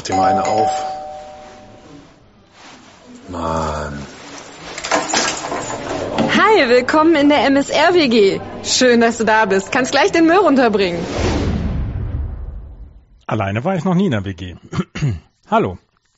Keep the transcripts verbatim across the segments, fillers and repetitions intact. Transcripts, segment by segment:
dir mal eine auf. Mann. Hi, willkommen in der M S R-W G. Schön, dass du da bist. Kannst gleich den Müll runterbringen. Alleine war ich noch nie in der W G. Hallo.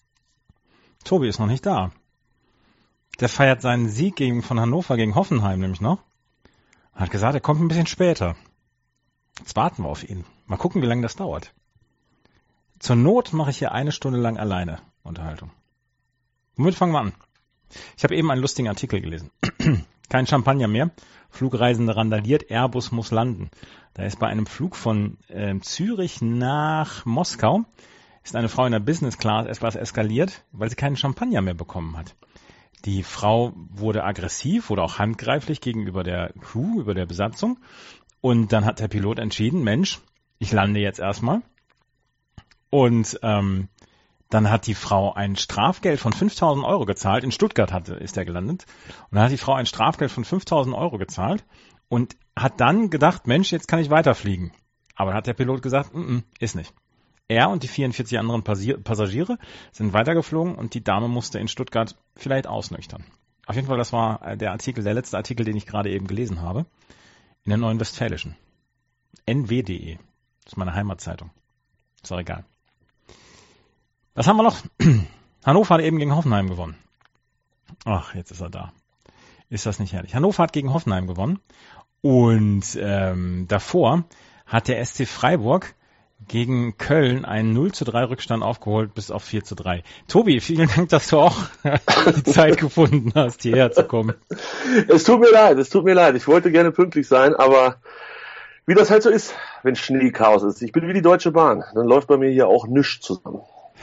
Tobi ist noch nicht da. Der feiert seinen Sieg gegen, von Hannover gegen Hoffenheim nämlich noch. Hat gesagt, er kommt ein bisschen später. Jetzt warten wir auf ihn. Mal gucken, wie lange das dauert. Zur Not mache ich hier eine Stunde lang alleine Unterhaltung. Womit fangen wir an? Ich habe eben einen lustigen Artikel gelesen. Kein Champagner mehr. Flugreisende randaliert, Airbus muss landen. Da ist bei einem Flug von äh, Zürich nach Moskau ist eine Frau in der Business Class etwas eskaliert, weil sie keinen Champagner mehr bekommen hat. Die Frau wurde aggressiv, wurde auch handgreiflich gegenüber der Crew, über der Besatzung. Und dann hat der Pilot entschieden, Mensch, ich lande jetzt erstmal. Und ähm, dann hat die Frau ein Strafgeld von fünftausend Euro gezahlt. In Stuttgart hatte, ist er gelandet. Und dann hat die Frau ein Strafgeld von fünftausend Euro gezahlt und hat dann gedacht, Mensch, jetzt kann ich weiterfliegen. Aber dann hat der Pilot gesagt, mm, ist nicht. Er und die vierundvierzig anderen Passagiere sind weitergeflogen und die Dame musste in Stuttgart vielleicht ausnüchtern. Auf jeden Fall, das war der Artikel, der letzte Artikel, den ich gerade eben gelesen habe. In der Neuen Westfälischen. N W punkt de. Das ist meine Heimatzeitung. Ist auch egal. Was haben wir noch? Hannover hat eben gegen Hoffenheim gewonnen. Ach, jetzt ist er da. Ist das nicht herrlich? Hannover hat gegen Hoffenheim gewonnen. Und ähm, davor hat der S C Freiburg gegen Köln einen null zu drei Rückstand aufgeholt bis auf vier zu drei. Tobi, vielen Dank, dass du auch die Zeit gefunden hast, hierher zu kommen. Es tut mir leid, es tut mir leid. Ich wollte gerne pünktlich sein, aber wie das halt so ist, wenn Schneechaos ist. Ich bin wie die Deutsche Bahn. Dann läuft bei mir hier auch nichts zusammen.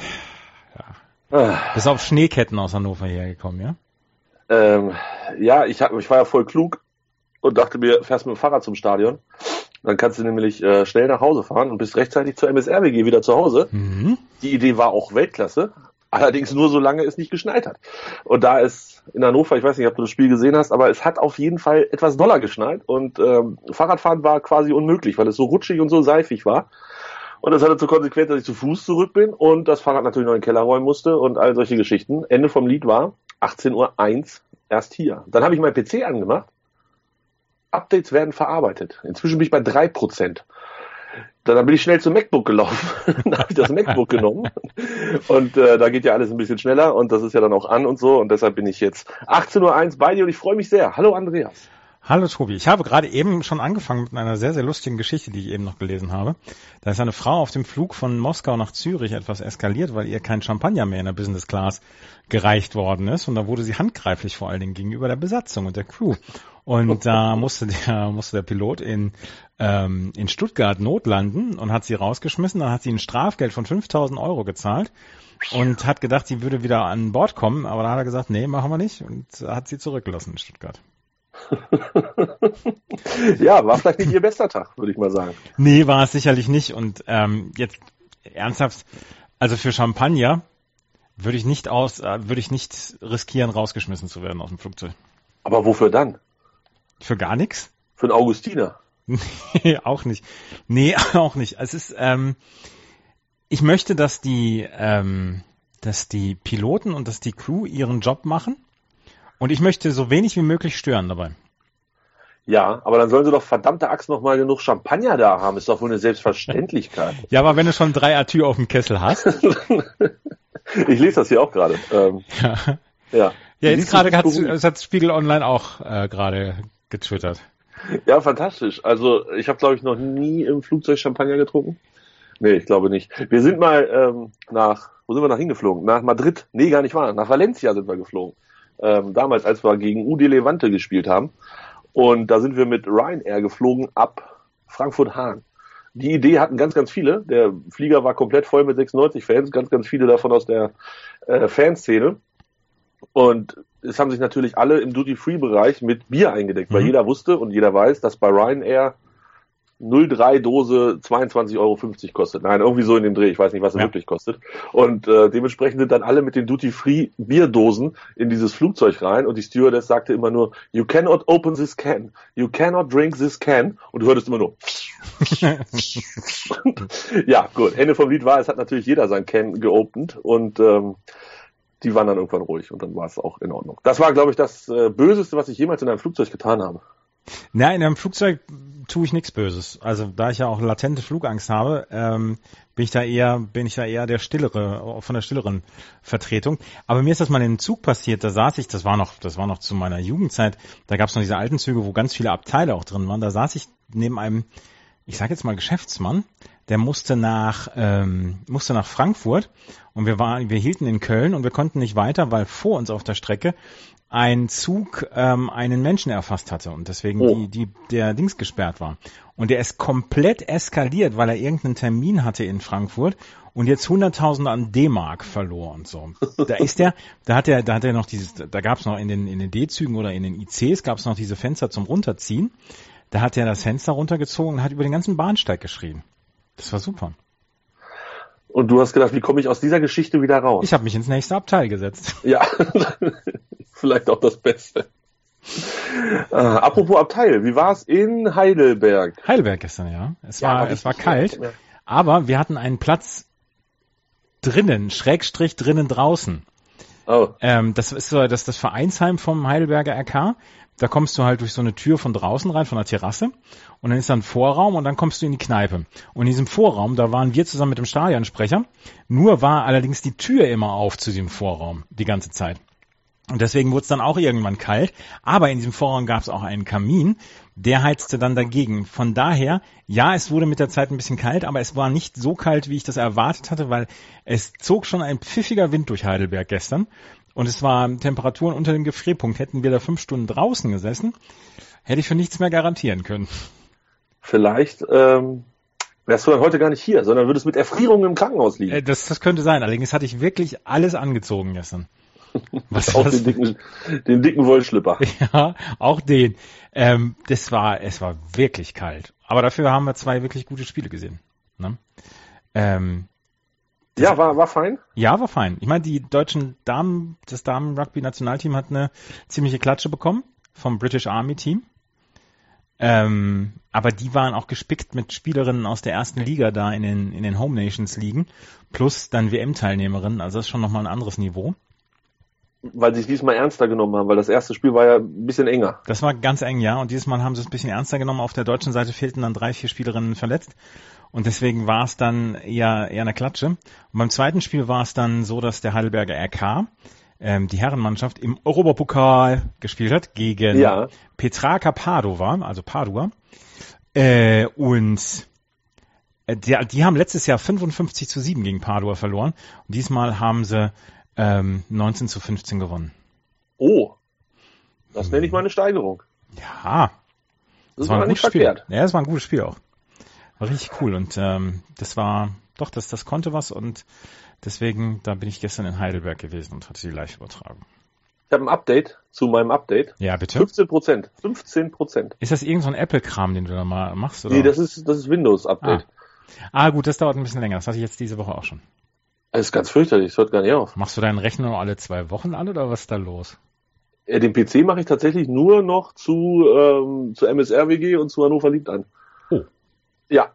Ja. Ah. Bist auf Schneeketten aus Hannover hergekommen, ja? Ähm, ja, ich, hab, ich war ja voll klug und dachte mir, fährst mit dem Fahrrad zum Stadion. Dann kannst du nämlich äh, schnell nach Hause fahren und bist rechtzeitig zur M S R W G wieder zu Hause. Mhm. Die Idee war auch Weltklasse, allerdings nur solange es nicht geschneit hat. Und da ist in Hannover, ich weiß nicht, ob du das Spiel gesehen hast, aber es hat auf jeden Fall etwas doller geschneit und ähm, Fahrradfahren war quasi unmöglich, weil es so rutschig und so seifig war. Und das hatte zur Konsequenz, dass ich zu Fuß zurück bin und das Fahrrad natürlich noch in den Keller räumen musste und all solche Geschichten. Ende vom Lied war achtzehn Uhr eins erst hier. Dann habe ich meinen P C angemacht. Updates werden verarbeitet. Inzwischen bin ich bei drei Prozent. Dann bin ich schnell zum MacBook gelaufen. Dann habe ich das MacBook genommen. Und äh, da geht ja alles ein bisschen schneller und das ist ja dann auch an und so. Und deshalb bin ich jetzt achtzehn Uhr eins bei dir und ich freue mich sehr. Hallo Andreas. Hallo Tobi, ich habe gerade eben schon angefangen mit einer sehr, sehr lustigen Geschichte, die ich eben noch gelesen habe. Da ist eine Frau auf dem Flug von Moskau nach Zürich etwas eskaliert, weil ihr kein Champagner mehr in der Business Class gereicht worden ist. Und da wurde sie handgreiflich vor allen Dingen gegenüber der Besatzung und der Crew. Und da musste der, musste der Pilot in, ähm, in Stuttgart notlanden und hat sie rausgeschmissen. Dann hat sie ein Strafgeld von fünftausend Euro gezahlt und hat gedacht, sie würde wieder an Bord kommen. Aber da hat er gesagt, nee, machen wir nicht. Und hat sie zurückgelassen in Stuttgart. Ja, war vielleicht nicht ihr bester Tag, würde ich mal sagen. Nee, war es sicherlich nicht. Und ähm, jetzt ernsthaft, also für Champagner würde ich nicht aus, äh, würde ich nicht riskieren, rausgeschmissen zu werden aus dem Flugzeug. Aber wofür dann? Für gar nichts? Für einen Augustiner? Nee, auch nicht. Nee, auch nicht. Es ist, ähm, ich möchte, dass die, ähm, dass die Piloten und dass die Crew ihren Job machen. Und ich möchte so wenig wie möglich stören dabei. Ja, aber dann sollen sie doch verdammte Axt noch mal genug Champagner da haben. Ist doch wohl eine Selbstverständlichkeit. Ja, aber wenn du schon drei Atü auf dem Kessel hast. Ich lese das hier auch gerade. Ähm, ja. Ja, ja jetzt gerade hat es hat Spiegel Online auch äh, gerade getwittert. Ja, fantastisch. Also ich habe, glaube ich, noch nie im Flugzeug Champagner getrunken. Nee, ich glaube nicht. Wir sind mal ähm, nach, wo sind wir nach hingeflogen? Nach Madrid. Nee, gar nicht wahr. Nach Valencia sind wir geflogen. Ähm, damals, als wir gegen U D Levante gespielt haben. Und da sind wir mit Ryanair geflogen ab Frankfurt-Hahn. Die Idee hatten ganz, ganz viele. Der Flieger war komplett voll mit sechsundneunzig Fans, ganz, ganz viele davon aus der äh, Fanszene. Und es haben sich natürlich alle im Duty-Free-Bereich mit Bier eingedeckt, mhm. weil jeder wusste und jeder weiß, dass bei Ryanair null Komma drei Dose zweiundzwanzig Euro fünfzig kostet. Nein, irgendwie so in dem Dreh. Ich weiß nicht, was er ja. wirklich kostet. Und äh, dementsprechend sind dann alle mit den Duty-Free-Bierdosen in dieses Flugzeug rein und die Stewardess sagte immer nur, you cannot open this can. You cannot drink this can. Und du hörtest immer nur ja, gut. Ende vom Lied war, es hat natürlich jeder sein Can geopend und ähm, die waren dann irgendwann ruhig und dann war es auch in Ordnung. Das war, glaube ich, das äh, Böseste, was ich jemals in einem Flugzeug getan habe. Na, in einem Flugzeug tue ich nichts Böses. Also da ich ja auch latente Flugangst habe, ähm, bin ich da eher, bin ich da eher der stillere, von der stilleren Vertretung. Aber mir ist das mal im Zug passiert. Da saß ich, das war noch, das war noch zu meiner Jugendzeit. Da gab es noch diese alten Züge, wo ganz viele Abteile auch drin waren. Da saß ich neben einem, ich sage jetzt mal Geschäftsmann, der musste nach, ähm, musste nach Frankfurt und wir waren, wir hielten in Köln und wir konnten nicht weiter, weil vor uns auf der Strecke ein Zug ähm, einen Menschen erfasst hatte und deswegen oh. die, die, der Dings gesperrt war. Und der ist komplett eskaliert, weil er irgendeinen Termin hatte in Frankfurt und jetzt hunderttausend an D-Mark verlor und so. Da ist der, da hat er, da hat er noch dieses, da gab es noch in den in den D-Zügen oder in den I Cs gab es noch diese Fenster zum Runterziehen. Da hat er das Fenster runtergezogen und hat über den ganzen Bahnsteig geschrien. Das war super. Und du hast gedacht, wie komme ich aus dieser Geschichte wieder raus? Ich habe mich ins nächste Abteil gesetzt. Ja, vielleicht auch das Beste. Äh, apropos Abteil, wie war es in Heidelberg? Heidelberg gestern, ja. Es Ja, war, war es war richtig kalt, schön, ja. aber wir hatten einen Platz drinnen, Schrägstrich drinnen draußen. Oh. Ähm, das ist so das, das Vereinsheim vom Heidelberger R K. Da kommst du halt durch so eine Tür von draußen rein, von der Terrasse. Und dann ist da ein Vorraum und dann kommst du in die Kneipe. Und in diesem Vorraum, da waren wir zusammen mit dem Stadionsprecher. Nur war allerdings die Tür immer auf zu diesem Vorraum, die ganze Zeit. Und deswegen wurde es dann auch irgendwann kalt. Aber in diesem Vorraum gab es auch einen Kamin, der heizte dann dagegen. Von daher, ja, es wurde mit der Zeit ein bisschen kalt, aber es war nicht so kalt, wie ich das erwartet hatte, weil es zog schon ein pfiffiger Wind durch Heidelberg gestern. Und es waren Temperaturen unter dem Gefrierpunkt. Hätten wir da fünf Stunden draußen gesessen, hätte ich für nichts mehr garantieren können. Vielleicht ähm, wärst du dann heute gar nicht hier, sondern würdest mit Erfrierung im Krankenhaus liegen. Äh, das, das könnte sein. Allerdings hatte ich wirklich alles angezogen gestern. Was, auch was? den dicken, den dicken Wollschlipper. Ja, auch den. Ähm, das war, es war wirklich kalt. Aber dafür haben wir zwei wirklich gute Spiele gesehen. Ne? Ähm, Ja, war, war fein. Ja, war fein. Ich meine, die deutschen Damen, das Damen-Rugby-Nationalteam hat eine ziemliche Klatsche bekommen vom British Army-Team. Ähm, aber die waren auch gespickt mit Spielerinnen aus der ersten Liga da in den, in den Home Nations Ligen. Plus dann W M-Teilnehmerinnen. Also das ist schon nochmal ein anderes Niveau. Weil sie es diesmal ernster genommen haben, weil das erste Spiel war ja ein bisschen enger. Das war ganz eng, ja. Und dieses Mal haben sie es ein bisschen ernster genommen. Auf der deutschen Seite fehlten dann drei, vier Spielerinnen verletzt. Und deswegen war es dann eher, eher eine Klatsche. Und beim zweiten Spiel war es dann so, dass der Heidelberger R K, ähm, die Herrenmannschaft, im Europapokal gespielt hat gegen ja. Petrarca Padova, also Padua. Äh, und äh, die, die haben letztes Jahr fünfundfünfzig zu sieben gegen Padua verloren. Und diesmal haben sie ähm, neunzehn zu fünfzehn gewonnen. Oh, das nenne ich mal eine Steigerung. Ja, Das, das war war ein nicht gutes Spiel. verkehrt. Ja, das war ein gutes Spiel auch. War richtig cool und ähm, das war, doch, das, das konnte was und deswegen, da bin ich gestern in Heidelberg gewesen und hatte die Live-Übertragung. Ich habe ein Update zu meinem Update. Ja, bitte? fünfzehn Prozent. fünfzehn Prozent. Ist das irgend so ein Apple-Kram, den du da mal machst? Oder? Nee, das ist, das ist Windows-Update. Ah. ah, gut, das dauert ein bisschen länger. Das hatte ich jetzt diese Woche auch schon. Das ist ganz fürchterlich, das hört gar nicht auf. Machst du deinen Rechner nur alle zwei Wochen an oder was ist da los? Ja, den P C mache ich tatsächlich nur noch zu, ähm, zu M S R W G und zu Hannover liebt an. Oh. Ja.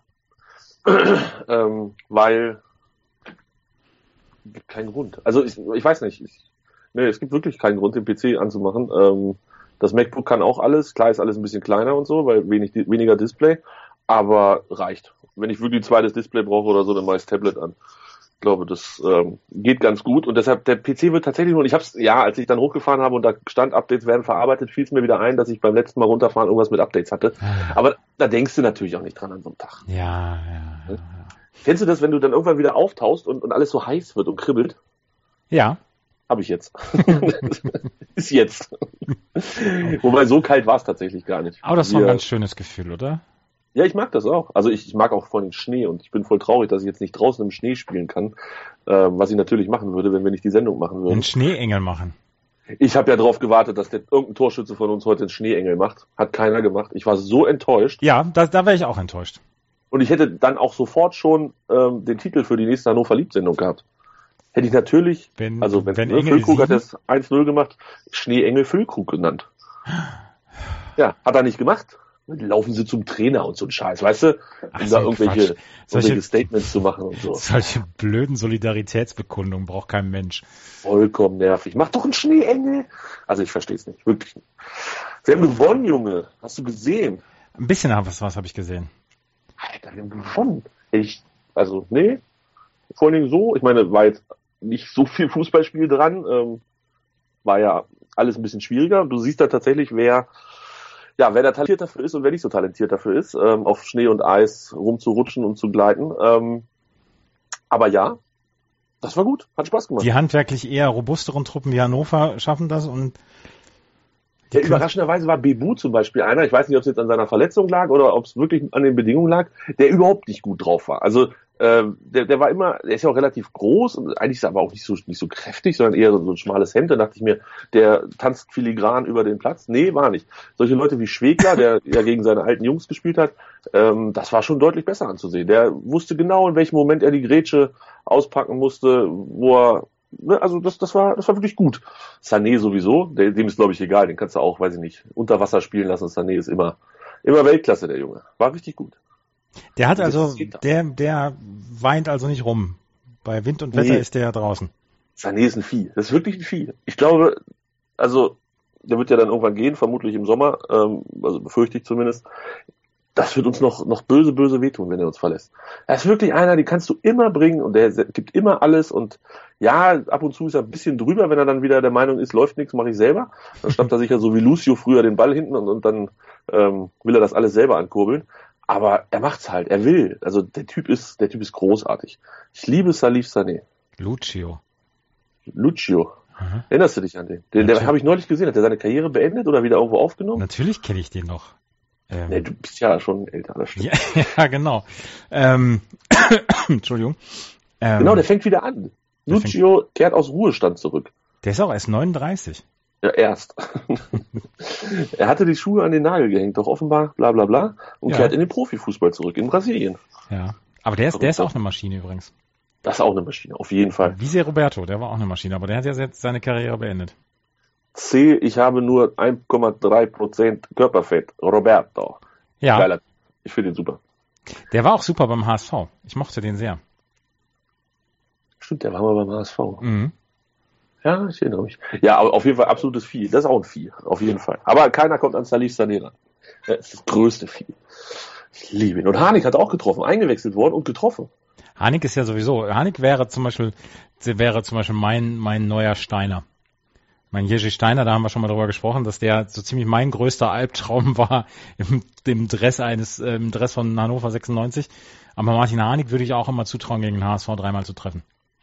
ähm, weil gibt keinen Grund. Also ich, ich weiß nicht. Ich, nee, es gibt wirklich keinen Grund, den P C anzumachen. Ähm, das MacBook kann auch alles. Klar ist alles ein bisschen kleiner und so, weil wenig, weniger Display. Aber reicht. Wenn ich wirklich ein zweites Display brauche oder so, dann mache ich das Tablet an. Ich glaube, das ähm, geht ganz gut. Und deshalb, der P C wird tatsächlich nur, und ich habe es, ja, als ich dann hochgefahren habe und da stand, Updates werden verarbeitet, fiel es mir wieder ein, dass ich beim letzten Mal runterfahren irgendwas mit Updates hatte. Aber da denkst du natürlich auch nicht dran an so einem Tag. Ja, ja, ja. ja. Kennst du das, wenn du dann irgendwann wieder auftauchst und, und alles so heiß wird und kribbelt? Ja. Habe ich jetzt. Ist jetzt. Wobei, so kalt war es tatsächlich gar nicht. Aber das war ein Wir, ganz schönes Gefühl, oder? Ja, ich mag das auch. Also ich, ich mag auch vor allem Schnee und ich bin voll traurig, dass ich jetzt nicht draußen im Schnee spielen kann, äh, was ich natürlich machen würde, wenn wir nicht die Sendung machen würden. Einen Schneeengel machen. Ich habe ja darauf gewartet, dass der irgendein Torschütze von uns heute einen Schneeengel macht. Hat keiner gemacht. Ich war so enttäuscht. Ja, da, da wäre ich auch enttäuscht. Und ich hätte dann auch sofort schon ähm, den Titel für die nächste Hannover Liebt-Sendung gehabt. Hätte ich natürlich, wenn, also wenn, wenn ne, Engel Füllkrug hat sieben? das eins null gemacht, Schneeengel Füllkrug genannt. Ja, hat er nicht gemacht. Dann laufen sie zum Trainer und so ein Scheiß, weißt du? Um Ach, da so irgendwelche, Quatsch. Solche- irgendwelche Statements zu machen und so. Solche blöden Solidaritätsbekundungen braucht kein Mensch. Vollkommen nervig. Mach doch einen Schneeengel. Also ich verstehe es nicht, wirklich nicht. Sie haben gewonnen, Junge. Hast du gesehen? Ein bisschen was, was habe ich gesehen. Alter, wir haben gewonnen. Ich, also, nee. Vor allen Dingen so. Ich meine, war jetzt nicht so viel Fußballspiel dran. Ähm, war ja alles ein bisschen schwieriger. Du siehst da tatsächlich, wer, ja, wer da talentiert dafür ist und wer nicht so talentiert dafür ist, ähm, auf Schnee und Eis rumzurutschen und zu gleiten. Ähm, aber ja, das war gut. Hat Spaß gemacht. Die handwerklich eher robusteren Truppen wie Hannover schaffen das und Ja, überraschenderweise war Bebu zum Beispiel einer, ich weiß nicht, ob es jetzt an seiner Verletzung lag oder ob es wirklich an den Bedingungen lag, der überhaupt nicht gut drauf war. Also äh, der, der war immer, der ist ja auch relativ groß und eigentlich ist er aber auch nicht so nicht so kräftig, sondern eher so ein schmales Hemd. Da dachte ich mir, der tanzt filigran über den Platz. Nee, war nicht. Solche Leute wie Schwegler, der ja gegen seine alten Jungs gespielt hat, ähm, das war schon deutlich besser anzusehen. Der wusste genau, in welchem Moment er die Grätsche auspacken musste, wo er Ne, also das, das war, das war wirklich gut. Sané sowieso, der, dem ist glaube ich egal, den kannst du auch, weiß ich nicht, unter Wasser spielen lassen. Sané ist immer, immer Weltklasse, der Junge. War richtig gut. der hat also, Das geht der, der weint also nicht rum. Bei Wind und Wetter Nee. ist der ja draußen. Sané ist ein Vieh. Das ist wirklich ein Vieh. Ich glaube, also, der wird ja dann irgendwann gehen, vermutlich im Sommer, ähm, also befürchte ich zumindest. Das wird uns noch, noch böse, böse wehtun, wenn er uns verlässt. Er ist wirklich einer, den kannst du immer bringen und der gibt immer alles und ja, ab und zu ist er ein bisschen drüber, wenn er dann wieder der Meinung ist, läuft nichts, mache ich selber. Dann schnappt er sich ja so wie Lucio früher den Ball hinten und, und dann ähm, will er das alles selber ankurbeln. Aber er macht's halt, er will. Also der Typ ist, der Typ ist großartig. Ich liebe Salif Sané. Lucio. Lucio. Mhm. Erinnerst du dich an den? Den, den habe ich neulich gesehen. Hat er seine Karriere beendet oder wieder irgendwo aufgenommen? Natürlich kenne ich den noch. Ähm, Nee, du bist ja schon älter, das stimmt. ja, ja, genau. Ähm, Entschuldigung. Ähm, Genau, der fängt wieder an. Der Lucio kehrt aus Ruhestand zurück. der ist auch erst neununddreißig. Ja, erst. Er hatte die Schuhe an den Nagel gehängt, doch offenbar, bla bla bla, und Ja. kehrt in den Profifußball zurück, in Brasilien. Ja. Aber der ist, der ist auch eine Maschine übrigens. Das ist auch eine Maschine, auf jeden Fall. Wie sehr Roberto, der war auch eine Maschine, aber der hat ja jetzt seine Karriere beendet. C, ich habe nur eins Komma drei Prozent Körperfett. Roberto. Ja, Geiler. Ich finde ihn super. der war auch super beim H S V. Ich mochte den sehr. Stimmt, der war mal beim H S V. Mhm. Ja, ich erinnere mich. Ja, aber auf jeden Fall absolutes Vieh. Das ist auch ein Vieh, auf jeden Fall. Aber keiner kommt an Salif Sané ran. Das ist das größte Vieh. Ich liebe ihn. Und Harnik hat auch getroffen, eingewechselt worden und getroffen. Hanik ist ja sowieso, Hanik wäre zum Beispiel, wäre zum Beispiel mein, mein neuer Steiner. Mein Jerzy Steiner, da haben wir schon mal drüber gesprochen, dass der so ziemlich mein größter Albtraum war im, im Dress eines, äh, im Dress von Hannover sechsundneunzig. Aber Martin Hanik würde ich auch immer zutrauen, gegen den H S V dreimal zu treffen.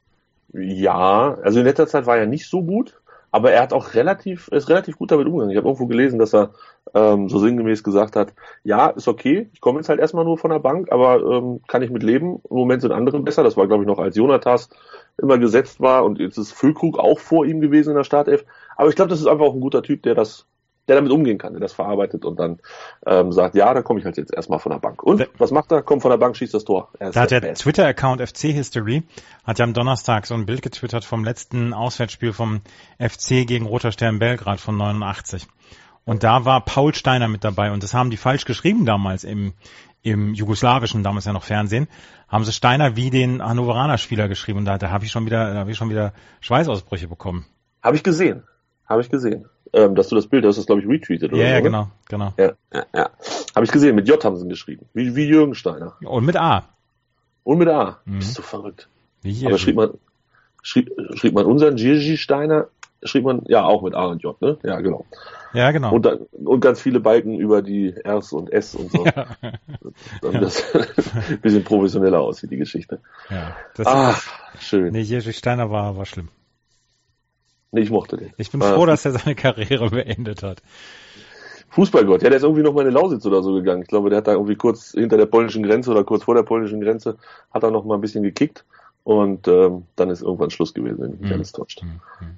Ja, also in letzter Zeit war er nicht so gut, aber er hat auch relativ, er ist relativ gut damit umgegangen. Ich habe irgendwo gelesen, dass er ähm, so sinngemäß gesagt hat, ja, ist okay, ich komme jetzt halt erstmal nur von der Bank, aber ähm, kann ich mit leben. Im Moment sind andere besser. Das war, glaube ich, noch als Jonathas immer gesetzt war und jetzt ist Füllkrug auch vor ihm gewesen in der Startelf. Aber ich glaube, das ist einfach auch ein guter Typ, der das, der damit umgehen kann, der das verarbeitet und dann ähm, sagt, ja, da komme ich halt jetzt erstmal von der Bank. Und was macht er? Kommt von der Bank, schießt das Tor. Er ist Da hat der Best. Twitter-Account F C History, hat ja am Donnerstag so ein Bild getwittert vom letzten Auswärtsspiel vom F C gegen Roter Stern Belgrad von neunundachtzig. Und da war Paul Steiner mit dabei und das haben die falsch geschrieben damals im, im jugoslawischen, damals ja noch Fernsehen, haben sie Steiner wie den Hannoveraner Spieler geschrieben und da, da habe ich schon wieder, da habe ich schon wieder Schweißausbrüche bekommen. Habe ich gesehen. Habe ich gesehen. Ähm, dass du das Bild, das ist, glaube ich, retweetet oder Ja, so. ja, ne? genau, genau. Ja, ja, ja. Habe ich gesehen. Mit J haben sie ihn geschrieben. Wie, wie Jürgen Steiner. Und mit A. Und mit A. Mhm. Das ist so verrückt. Wie hier. Aber schrieb man, schrieb, schrieb man unseren Gigi Steiner, schrieb man, ja, auch mit A und J, ne? Ja, genau. Ja, genau. Und dann, und ganz viele Balken über die Rs und S und so. ja. Damit das ein bisschen professioneller aussieht, die Geschichte. ja. Das, Ah, schön. nee, Jerzy Steiner war, war schlimm. Nee, ich mochte den. Ich bin Ah, froh, dass er seine Karriere beendet hat. Fußballgott, ja, der ist irgendwie noch mal in die Lausitz oder so gegangen. Ich glaube, der hat da irgendwie kurz hinter der polnischen Grenze oder kurz vor der polnischen Grenze hat er noch mal ein bisschen gekickt und ähm, dann ist irgendwann Schluss gewesen, wenn mich nicht alles täuscht.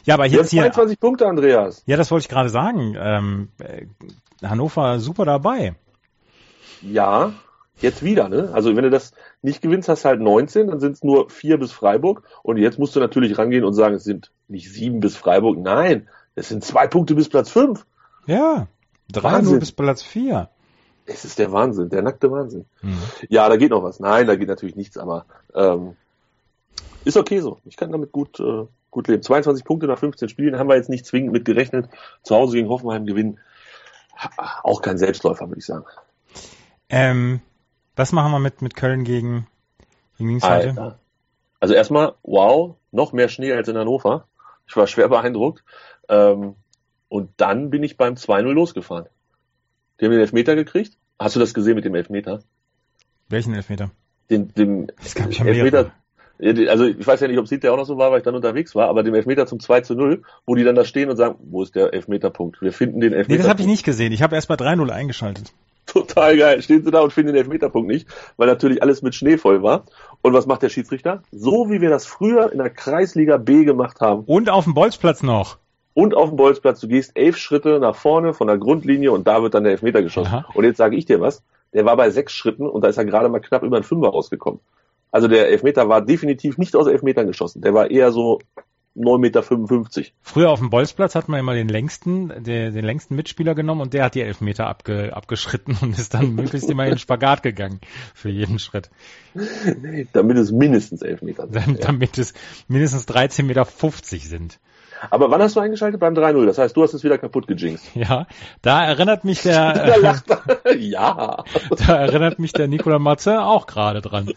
Ja, aber Wir haben jetzt hier, zweiundzwanzig Punkte, Andreas. ja, das wollte ich gerade sagen. Ähm, äh, Hannover super dabei. Ja, jetzt wieder, ne? Also wenn du das nicht gewinnst, hast du halt neunzehn, dann sind es nur vier bis Freiburg. Und jetzt musst du natürlich rangehen und sagen, es sind nicht sieben bis Freiburg. Nein, es sind zwei Punkte bis Platz fünf. Ja, drei Wahnsinn. null bis Platz vier. Es ist der Wahnsinn, der nackte Wahnsinn. Mhm. Ja, da geht noch was. Nein, da geht natürlich nichts, aber ähm, ist okay so. Ich kann damit gut, äh, gut leben. zweiundzwanzig Punkte nach fünfzehn Spielen haben wir jetzt nicht zwingend mit gerechnet. Zu Hause gegen Hoffenheim gewinnen. Auch kein Selbstläufer, würde ich sagen. Ähm, was machen wir mit, mit Köln gegen, gegen Linz heute? Alter. Also erstmal, wow, noch mehr Schnee als in Hannover. Ich war schwer beeindruckt. Ähm, und dann bin ich beim zwei null losgefahren. Die haben den Elfmeter gekriegt. Hast du das gesehen mit dem Elfmeter? Welchen Elfmeter? Den, dem Es gab ja Elfmeter. mehrere. Also ich weiß ja nicht, ob es hinterher auch noch so war, weil ich dann unterwegs war, aber dem Elfmeter zum zwei zu null, wo die dann da stehen und sagen, wo ist der Elfmeterpunkt? Wir finden den Elfmeter. Nee, das habe ich nicht gesehen. Ich habe erst bei drei null eingeschaltet. Total geil. Stehen sie da und finden den Elfmeterpunkt nicht, weil natürlich alles mit Schnee voll war. Und was macht der Schiedsrichter? So wie wir das früher in der Kreisliga B gemacht haben. Und auf dem Bolzplatz noch. Und auf dem Bolzplatz, du gehst elf Schritte nach vorne von der Grundlinie und da wird dann der Elfmeter geschossen. Aha. Und jetzt sage ich dir was, der war bei sechs Schritten und da ist er gerade mal knapp über einen Fünfer rausgekommen. Also der Elfmeter war definitiv nicht aus Elfmetern geschossen. Der war eher so neun Meter fünfundfünfzig. Früher auf dem Bolzplatz hat man immer den längsten, der, den längsten Mitspieler genommen und der hat die Elfmeter abge, abgeschritten und ist dann möglichst immer in den Spagat gegangen für jeden Schritt. Damit es mindestens elf Meter sind. Dann, damit es mindestens dreizehn Meter fünfzig sind. Aber wann hast du eingeschaltet? Beim drei null. Das heißt, du hast es wieder kaputt gejinxt. Ja, da erinnert mich der, Da lacht er. Ja. da erinnert mich der Nicolas Matze auch gerade dran.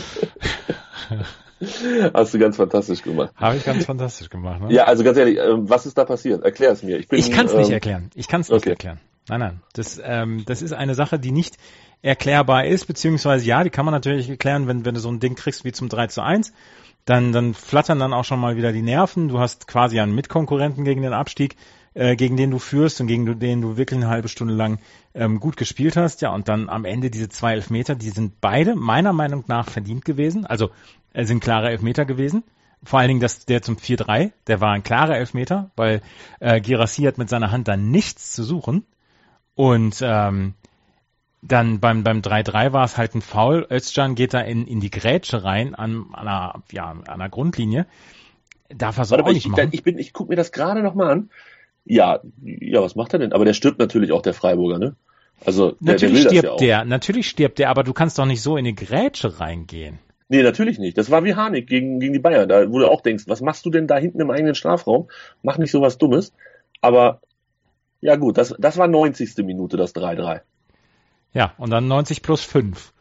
Hast du ganz fantastisch gemacht. Habe ich ganz fantastisch gemacht, ne? Ja, also ganz ehrlich, ähm, was ist da passiert? Erklär es mir. Ich, bin, Ich kann es nicht ähm, erklären. Ich kann es nicht okay. erklären. Nein, nein. Das, ähm, das ist eine Sache, die nicht erklärbar ist, beziehungsweise ja, die kann man natürlich erklären, wenn, wenn du so ein Ding kriegst wie zum drei zu eins, dann, dann flattern dann auch schon mal wieder die Nerven. Du hast quasi einen Mitkonkurrenten gegen den Abstieg, äh, gegen den du führst und gegen den du wirklich eine halbe Stunde lang ähm, gut gespielt hast. Ja, und dann am Ende diese zwei Elfmeter, die sind beide meiner Meinung nach verdient gewesen. Also äh, sind klare Elfmeter gewesen. Vor allen Dingen das, der zum vier drei, der war ein klarer Elfmeter, weil äh, Guirassy hat mit seiner Hand da nichts zu suchen. Und ähm, dann beim beim drei drei war es halt ein Foul. Özcan geht da in in die Grätsche rein an, an einer ja an einer Grundlinie. Darf er so Warte auch mal, nicht ich, machen. ich bin, ich guck mir das gerade nochmal an. Ja, ja, was macht er denn? Aber der stirbt natürlich auch, der Freiburger, ne? Also der, Natürlich der will das stirbt ja auch. der, natürlich stirbt der, aber du kannst doch nicht so in die Grätsche reingehen. Nee, natürlich nicht. Das war wie Harnik gegen, gegen die Bayern. Da, wo du auch denkst, was machst du denn da hinten im eigenen Strafraum? Mach nicht sowas Dummes. Aber, ja gut, das, das war neunzigste Minute, das drei drei. Ja, und dann neunzig plus fünf.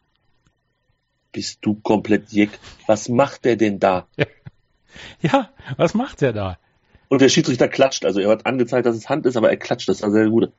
Bist du komplett jeck? Was macht der denn da? Ja, was macht der da? Und der Schiedsrichter klatscht. Also er hat angezeigt, dass es Hand ist, aber er klatscht. Das war sehr gut.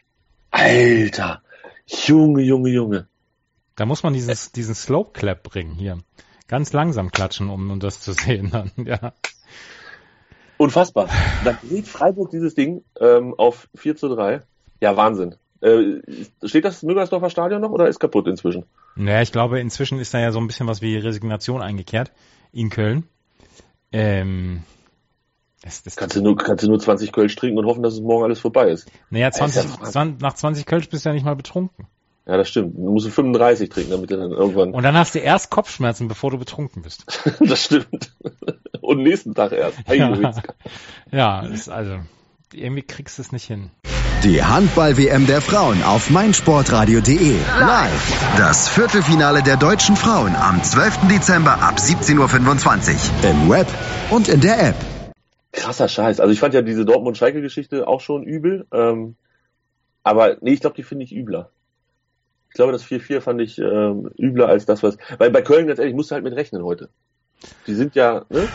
Alter! Junge, Junge, Junge. Da muss man dieses, diesen Slope Clap bringen hier. Ganz langsam klatschen, um, um das zu sehen dann, ja. Unfassbar. Dann dreht Freiburg dieses Ding ähm, auf vier zu drei. Ja, Wahnsinn. Äh, steht das Müllersdorfer Stadion noch oder ist kaputt inzwischen? Naja, ich glaube, inzwischen ist da ja so ein bisschen was wie Resignation eingekehrt in Köln. Ähm, das, das Kannst du nur, kannst du nur zwanzig Kölsch trinken und hoffen, dass es morgen alles vorbei ist. Naja, zwanzig, Ja, zwanzig, nach zwanzig Kölsch bist du ja nicht mal betrunken. Ja, das stimmt. Du musst fünfunddreißig trinken, damit du dann irgendwann... Und dann hast du erst Kopfschmerzen, bevor du betrunken bist. Das stimmt. Und nächsten Tag erst. Ja, ja, ist also, irgendwie kriegst du es nicht hin. Die Handball-W M der Frauen auf meinsportradio punkt de. Live. Das Viertelfinale der deutschen Frauen am zwölften Dezember ab siebzehn Uhr fünfundzwanzig. Im Web und in der App. Krasser Scheiß. Also ich fand ja diese Dortmund-Schalke-Geschichte auch schon übel. Ähm, aber nee, ich glaube, die finde ich übler. Ich glaube, das vier vier fand ich ähm, übler als das, was... Weil bei Köln, ganz ehrlich, musst du halt mit rechnen heute. Die sind ja... Ne?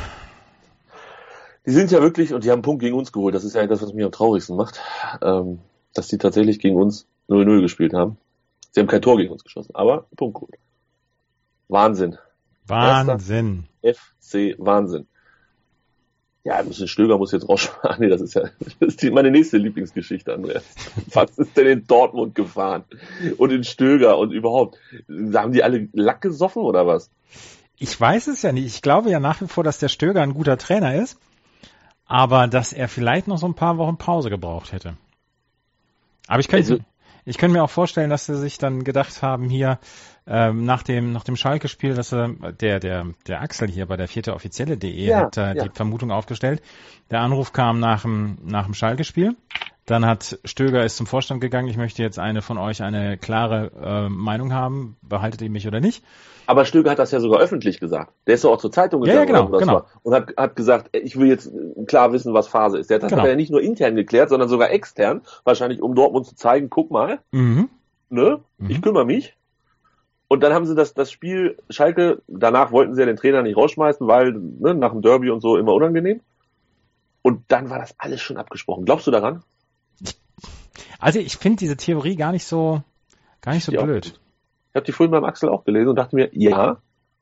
Die sind ja wirklich... Und die haben einen Punkt gegen uns geholt. Das ist ja das, was mich am traurigsten macht. Ähm, dass die tatsächlich gegen uns null null gespielt haben. Sie haben kein Tor gegen uns geschossen, aber einen Punkt geholt. Wahnsinn. Wahnsinn. F C Wahnsinn. Ja, ein bisschen Stöger muss jetzt rausschmeißen. Nee, das ist ja das ist die, meine nächste Lieblingsgeschichte, Andreas. Was ist denn in Dortmund gefahren? Und in Stöger und überhaupt. Haben die alle Lack gesoffen oder was? Ich weiß es ja nicht. Ich glaube ja nach wie vor, dass der Stöger ein guter Trainer ist. aber dass er vielleicht noch so ein paar Wochen Pause gebraucht hätte. Aber ich könnte, also, ich könnte mir auch vorstellen, dass sie sich dann gedacht haben, hier ähm, nach dem nach dem Schalke-Spiel, dass er, der der der Axel hier bei der vierte Offizielle.de Ja, hat äh, ja. die Vermutung aufgestellt. Der Anruf kam nach dem nach dem Schalke-Spiel. Dann hat Stöger ist zum Vorstand gegangen. Ich möchte jetzt eine von euch eine klare äh, Meinung haben. Behaltet ihr mich oder nicht? Aber Stöger hat das ja sogar öffentlich gesagt. Der ist doch auch zur Zeitung Ja, gegangen ja, genau, oder was genau. war, und hat, hat gesagt, ich will jetzt klar wissen, was Phase ist. Das Genau. hat er ja nicht nur intern geklärt, sondern sogar extern. Wahrscheinlich, um Dortmund zu zeigen, guck mal, Mhm. ne, Mhm. ich kümmere mich. Und dann haben sie das, das Spiel Schalke, danach wollten sie ja den Trainer nicht rausschmeißen, weil ne, nach dem Derby und so immer unangenehm. Und dann war das alles schon abgesprochen. Glaubst du daran? Also ich finde diese Theorie gar nicht so gar nicht so Die auch blöd. gut. Ich habe die vorhin beim Axel auch gelesen und dachte mir, ja,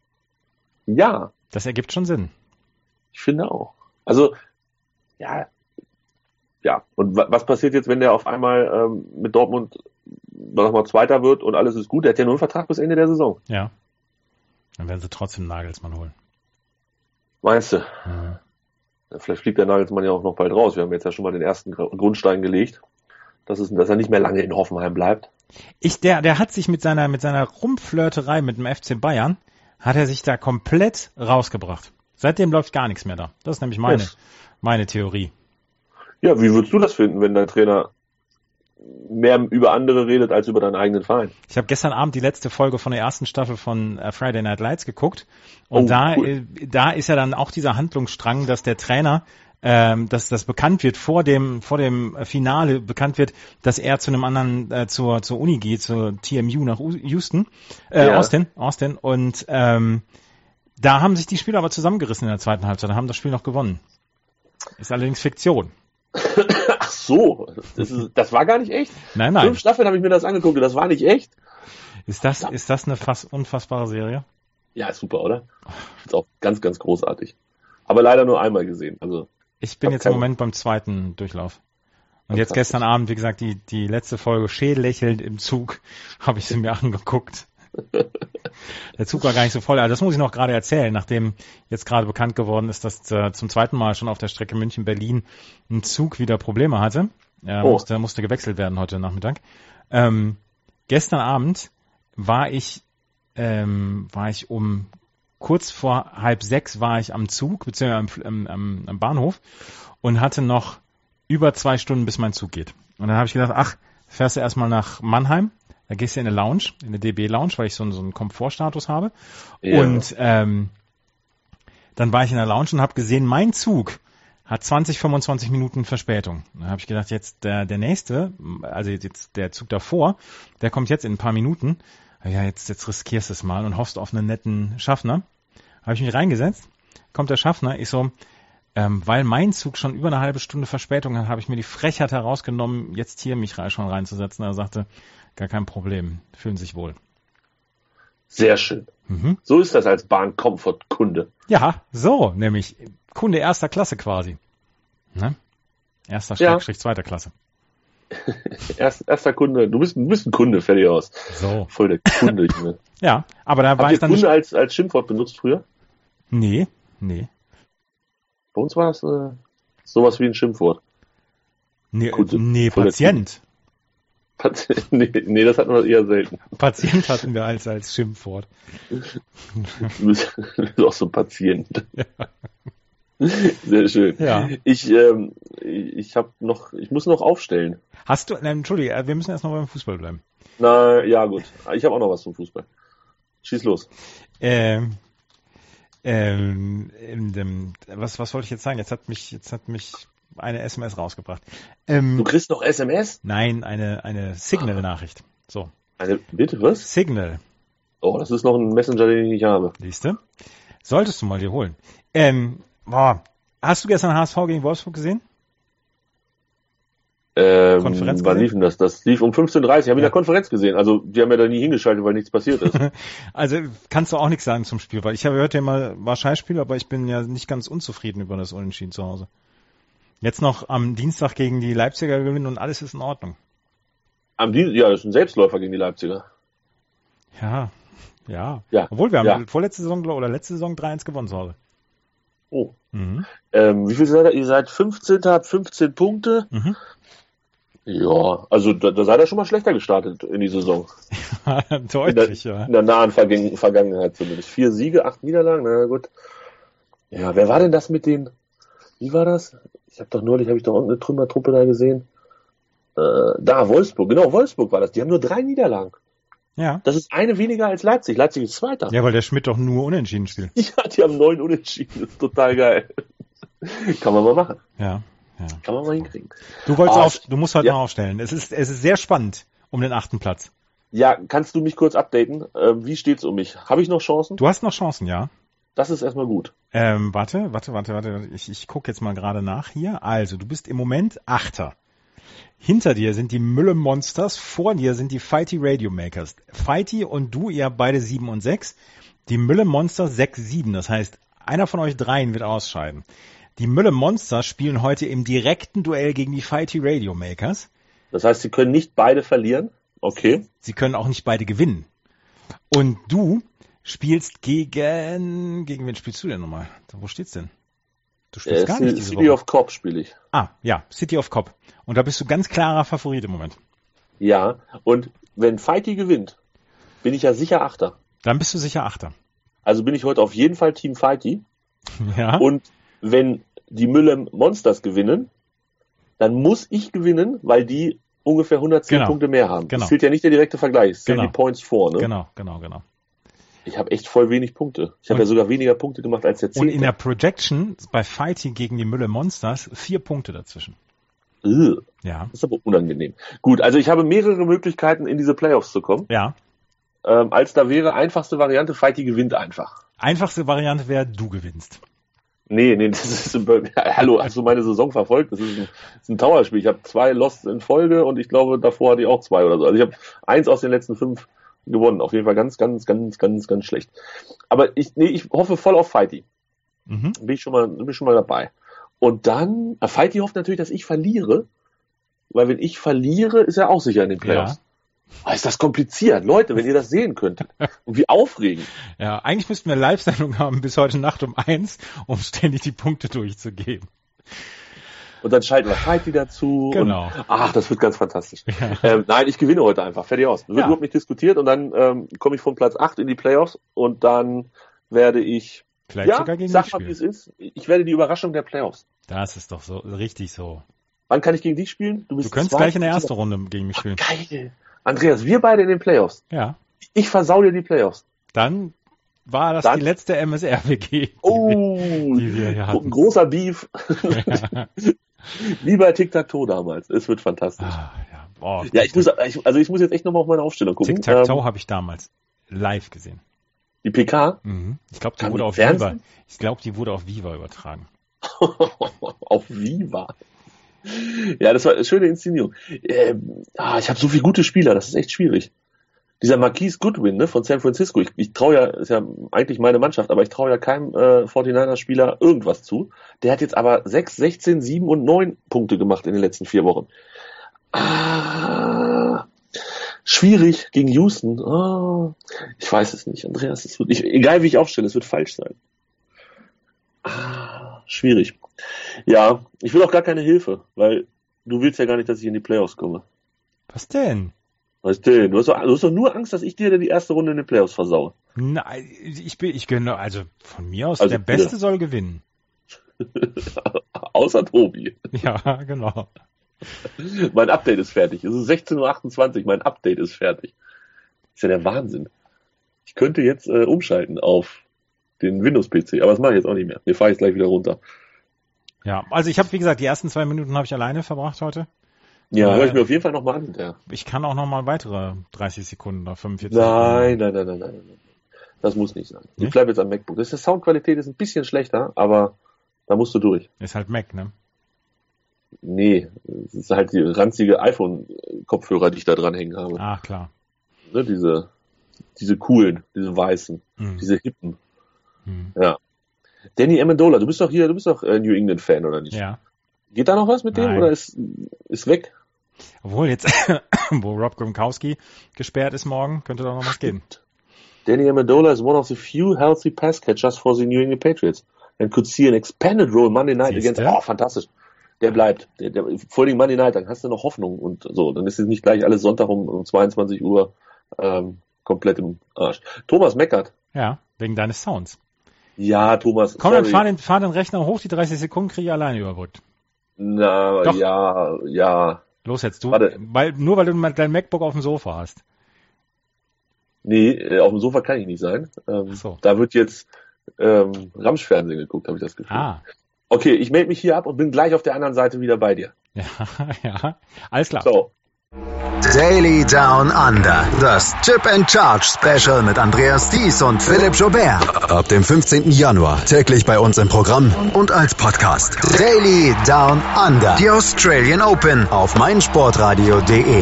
ja, Das ergibt schon Sinn. ich finde auch. Also, ja, ja. Und wa- was passiert jetzt, wenn der auf einmal ähm, mit Dortmund nochmal Zweiter wird und alles ist gut? Der hat ja nur einen Vertrag bis Ende der Saison. Ja. Dann werden sie trotzdem Nagelsmann holen. Meinst du? Mhm. Ja, vielleicht fliegt der Nagelsmann ja auch noch bald raus. Wir haben jetzt ja schon mal den ersten Gr- Grundstein gelegt, dass, es, dass er nicht mehr lange in Hoffenheim bleibt. Ich, der, der hat sich mit seiner, mit seiner Rumflirterei mit dem F C Bayern, hat er sich da komplett rausgebracht. Seitdem läuft gar nichts mehr da. Das ist nämlich meine, Ja. meine Theorie. Ja, wie würdest du das finden, wenn dein Trainer mehr über andere redet als über deinen eigenen Verein? Ich habe gestern Abend die letzte Folge von der ersten Staffel von äh, Friday Night Lights geguckt. Und Oh, da, cool. äh, da ist ja dann auch dieser Handlungsstrang, dass der Trainer, ähm, dass das bekannt wird, vor dem, vor dem Finale bekannt wird, dass er zu einem anderen, äh, zur, zur Uni geht, zur T M U nach U- Houston, äh, Ja. Austin, Austin. Und ähm, da haben sich die Spieler aber zusammengerissen in der zweiten Halbzeit, haben das Spiel noch gewonnen. Ist allerdings Fiktion. Ach so, das, ist, das war gar nicht echt? Nein, nein. Fünf Staffeln habe ich mir das angeguckt und das war nicht echt? Ist das, ist das eine fast unfassbare Serie? Ja, ist super, oder? Ist auch ganz, ganz großartig. Aber leider nur einmal gesehen. Also Ich bin Hab jetzt im keine- Moment beim zweiten Durchlauf. Und jetzt Fantastisch. gestern Abend, wie gesagt, die, die letzte Folge schällächelnd im Zug, habe ich sie mir angeguckt. Der Zug war gar nicht so voll. Also das muss ich noch gerade erzählen, nachdem jetzt gerade bekannt geworden ist, dass äh, zum zweiten Mal schon auf der Strecke München-Berlin ein Zug wieder Probleme hatte. Er Oh. musste, musste gewechselt werden heute Nachmittag. Ähm, gestern Abend war ich, ähm, war ich um kurz vor halb sechs war ich am Zug, beziehungsweise am, am, am Bahnhof und hatte noch über zwei Stunden, bis mein Zug geht. Und dann habe ich gedacht, ach, fährst du erstmal nach Mannheim, da gehst du in eine Lounge, in eine D B-Lounge, weil ich so, einen- so einen Komfortstatus habe. Ja. Und ähm, dann war ich in der Lounge und habe gesehen, mein Zug hat zwanzig, fünfundzwanzig Minuten Verspätung. Dann habe ich gedacht, jetzt der, der nächste, also jetzt der Zug davor, der kommt jetzt in ein paar Minuten. Ja, jetzt, jetzt riskierst du es mal und hoffst auf einen netten Schaffner. Habe ich mich reingesetzt, kommt der Schaffner, ich so, ähm, weil mein Zug schon über eine halbe Stunde Verspätung hat, habe ich mir die Frechheit herausgenommen, jetzt hier mich rein, schon reinzusetzen. Er sagte, gar kein Problem, fühlen sich wohl. sehr schön. Mhm. So ist das als Bahn-Comfort-Kunde. Ja, so, nämlich Kunde erster Klasse quasi. Ne? Erster Ja. Schrägstrich zweiter Klasse. Erst, erster Kunde, du bist, du bist ein Kunde, fertig aus. So. Voll der Kunde. Junge. Ja, aber da war Habt ich ihr dann Kunde als, als Schimpfwort benutzt früher? Nee, nee. Bei uns war das äh, sowas wie ein Schimpfwort. Nee, Kunde. nee Voll der Patient. Pat- nee, nee, das hatten wir eher selten. Patient hatten wir als, als Schimpfwort. Du bist, du bist auch so ein Patient. Sehr schön. Ja. Ich, ähm, ich, ich habe noch, ich muss noch aufstellen. Hast du, nein, Entschuldige, äh, wir müssen erst noch beim Fußball bleiben. Na, ja gut. Ich habe auch noch was zum Fußball. Schieß los. Ähm, ähm, in dem, was, was wollte ich jetzt sagen? Jetzt hat mich, jetzt hat mich eine S M S rausgebracht. Ähm, Du kriegst noch S M S? nein, eine, eine Signal-Nachricht. So, Eine, bitte was? Signal, Oh, das ist noch ein Messenger, den ich nicht habe. siehst du? Solltest du mal dir holen. Ähm, boah, hast du gestern H S V gegen Wolfsburg gesehen? Ähm, Konferenz wann gesehen? lief denn das? Das lief um fünfzehn Uhr dreißig. Ich habe in der Konferenz gesehen. Also, die haben ja da nie hingeschaltet, weil nichts passiert ist. Also kannst du auch nichts sagen zum Spiel, weil ich habe gehört, ja mal war Scheißspiel, aber ich bin ja nicht ganz unzufrieden über das Unentschieden zu Hause. Jetzt noch am Dienstag gegen die Leipziger gewinnen und alles ist in Ordnung. Am Dienst, ja, das ist ein Selbstläufer gegen die Leipziger. Ja, ja. Ja, Obwohl wir haben ja. vorletzte Saison glaub- oder letzte Saison drei eins gewonnen zu Hause. Oh. Mhm. Ähm, wie viel seid ihr? Ihr seid fünfzehnter, habt fünfzehn Punkte. Mhm. Ja, also da, da seid ihr schon mal schlechter gestartet in die Saison. Deutlich, in der, ja. In der nahen Vergangen- Vergangenheit zumindest. Vier Siege, acht Niederlagen, na gut. Ja, wer war denn das mit den, wie war das? Ich habe doch neulich, habe ich doch irgendeine Trümmertruppe da gesehen. Äh, da, Wolfsburg, genau, Wolfsburg war das. Die haben nur drei Niederlagen. Ja. Das ist eine weniger als Leipzig. Leipzig ist Zweiter. Ja, weil der Schmidt doch nur unentschieden spielt. Ja, die haben neun Unentschieden. Das ist total geil. Kann man mal machen. Ja. Ja. Kann man mal hinkriegen. Du wolltest Ah, auf, du musst heute ja. mal aufstellen. Es ist, es ist sehr spannend um den achten Platz. Ja, kannst du mich kurz updaten? Ähm, wie steht's um mich? Habe ich noch Chancen? Du hast noch Chancen, ja. Das ist erstmal gut. Ähm, warte, warte, warte, warte. Ich, ich gucke jetzt mal gerade nach hier. Also, du bist im Moment Achter. Hinter dir sind die Mülle Monsters, vor dir sind die Fighty Radio Makers. Fighty und du, ihr habt beide sieben und sechs. Die Mülle Monsters sechs, sieben. Das heißt, einer von euch dreien wird ausscheiden. Die Mülle Monsters spielen heute im direkten Duell gegen die Fighty Radio Makers. Das heißt, sie können nicht beide verlieren. Okay. Sie können auch nicht beide gewinnen. Und du spielst gegen... Gegen wen spielst du denn nochmal? Wo steht's denn? Du spielst Äh, gar nicht diese City Woche. of Cop spiele ich. Ah, ja, City of Cop. Und da bist du ganz klarer Favorit im Moment. Ja, und wenn Fighty gewinnt, bin ich ja sicher Achter. Dann bist du sicher Achter. Also bin ich heute auf jeden Fall Team Fighty. Ja. Und wenn die Müller Monsters gewinnen, dann muss ich gewinnen, weil die ungefähr hundertzehn Genau. Punkte mehr haben. Genau. Das zählt ja nicht der direkte Vergleich, es zählen Genau. die Points vor. Ne? Genau, genau, genau. Ich habe echt voll wenig Punkte. Ich habe Und- ja sogar weniger Punkte gemacht als der Und Zehnte. in der Projection bei Fighty gegen die Mülle Monsters vier Punkte dazwischen. Ugh, Ja. das ist aber unangenehm. Gut, also ich habe mehrere Möglichkeiten, in diese Playoffs zu kommen. Ja. Ähm, als da wäre, einfachste Variante, Fighty gewinnt einfach. Einfachste Variante wäre, du gewinnst. Nee, nee, das ist, hallo, hast du meine Saison verfolgt? Das ist ein, das ist ein Towerspiel. Ich habe zwei Losts in Folge und ich glaube, davor hatte ich auch zwei oder so. Also ich habe eins aus den letzten fünf gewonnen. Auf jeden Fall ganz, ganz, ganz, ganz, ganz schlecht. Aber ich, nee, ich hoffe voll auf Fighty. Mhm. Bin ich schon mal, bin ich schon mal dabei. Und dann, äh, Fighty hofft natürlich, dass ich verliere. Weil wenn ich verliere, ist er auch sicher in den Playoffs. Ja. Ah, ist das kompliziert. Leute, wenn ihr das sehen könntet. Und wie aufregend. Ja, eigentlich müssten wir eine Live-Sendung haben bis heute Nacht um eins, um ständig die Punkte durchzugeben. Und dann schalten wir Fighty dazu. Genau. Und, ach, das wird ganz fantastisch. Ja. Ähm, nein, ich gewinne heute einfach. Fertig aus. Wird Ja. überhaupt nicht diskutiert. Und dann ähm, komme ich von Platz acht in die Playoffs. Und dann werde ich, Vielleicht ja, sogar gegen sag dich mal, wie spielen. es ist. Ich werde die Überraschung der Playoffs. Das ist doch so richtig so. Wann kann ich gegen dich spielen? Du bist könntest zwei- gleich in der ersten Runde gegen mich spielen. Geil. Andreas, wir beide in den Playoffs. Ja. Ich versau dir die Playoffs. Dann war das Dann- die letzte M S R W G. die Oh, wir, die wir hier ein hatten. großer Beef. Wie bei Tic-Tac-Toe damals. Es wird fantastisch. Ah, ja. Boah, Ja, ich muss, ich, also ich muss jetzt echt nochmal auf meine Aufstellung gucken. Tic-Tac-Toe Ähm, habe ich damals live gesehen. die P K Mhm. Ich glaube, die Kam wurde die auf Fernsehen? Viva. Ich glaube, die wurde auf Viva übertragen. auf Viva. Ja, das war eine schöne Inszenierung. Ähm, ah, ich habe so viele gute Spieler, das ist echt schwierig. Dieser Marquise Goodwin, ne, von San Francisco, ich, ich traue ja, ist ja eigentlich meine Mannschaft, aber ich traue ja keinem äh, forty-niners-Spieler irgendwas zu. Der hat jetzt aber sechs, sechzehn, sieben und neun Punkte gemacht in den letzten vier Wochen. Ah, schwierig gegen Houston. Ah, ich weiß es nicht, Andreas. Es wird, ich, egal wie ich aufstelle, es wird falsch sein. Ah, schwierig. Ja, ich will auch gar keine Hilfe, weil du willst ja gar nicht, dass ich in die Playoffs komme. Was denn? Weißt du, du hast, doch, du hast doch nur Angst, dass ich dir die erste Runde in den Playoffs versaue. Nein, ich bin, ich gönne, also von mir aus, Also, der Beste ja. soll gewinnen. Außer Tobi. Ja, genau. Mein Update ist fertig. Es ist sechzehn Uhr achtundzwanzig, mein Update ist fertig. Ist ja der Wahnsinn. Ich könnte jetzt äh, umschalten auf den Windows-P C, aber das mache ich jetzt auch nicht mehr. Wir fahren jetzt gleich wieder runter. Ja, also ich habe, wie gesagt, die ersten zwei Minuten habe ich alleine verbracht heute. Ja, Äh, höre ich mir auf jeden Fall nochmal an hinterher. Ich kann auch noch mal weitere dreißig Sekunden oder fünfundvierzig Nein, Sekunden. nein, nein, nein, nein, nein. Das muss nicht sein. Ich Nicht? bleibe jetzt am MacBook. Das ist, die Soundqualität ist ein bisschen schlechter, aber da musst du durch. Ist halt Mac, ne? Nee, es ist halt die ranzige iPhone-Kopfhörer, die ich da dranhängen habe. Ah, klar. Ne, diese, diese coolen, diese weißen, Hm. diese hippen. Hm. Ja. Danny Amendola, du bist doch hier, du bist doch äh, New England-Fan, oder nicht? Ja. Geht da noch was mit dem Nein. oder ist, ist weg? Obwohl jetzt, wo Rob Gronkowski gesperrt ist morgen, könnte da noch was gehen. Danny Amendola is one of the few healthy pass catchers for the New England Patriots. Dann could see an expanded role Monday Night Siehste? against, oh, fantastisch. Der bleibt. Der, der, vor allem Monday Night, dann hast du noch Hoffnung und so. Dann ist es nicht gleich alles Sonntag um, um zweiundzwanzig Uhr ähm, komplett im Arsch. Thomas meckert. Ja, wegen deines Sounds. Ja, Thomas. Komm, sorry. dann fahr den, fahr den Rechner hoch, die dreißig Sekunden kriege ich alleine überbrückt. Na, Doch. ja, ja. Los jetzt, du. Warte. Weil, nur weil du dein MacBook auf dem Sofa hast. Nee, äh, auf dem Sofa kann ich nicht sein. Ähm, Ach so. Da wird jetzt ähm, Ramsch-Fernsehen geguckt, habe ich das Gefühl. Ah, Okay, ich melde mich hier ab und bin gleich auf der anderen Seite wieder bei dir. ja, ja. Alles klar. So. Daily Down Under. Das Chip and Charge Special mit Andreas Thies und Philipp Joubert. Ab dem fünfzehnten Januar täglich bei uns im Programm und als Podcast. Daily Down Under. Die Australian Open auf meinsportradio punkt de.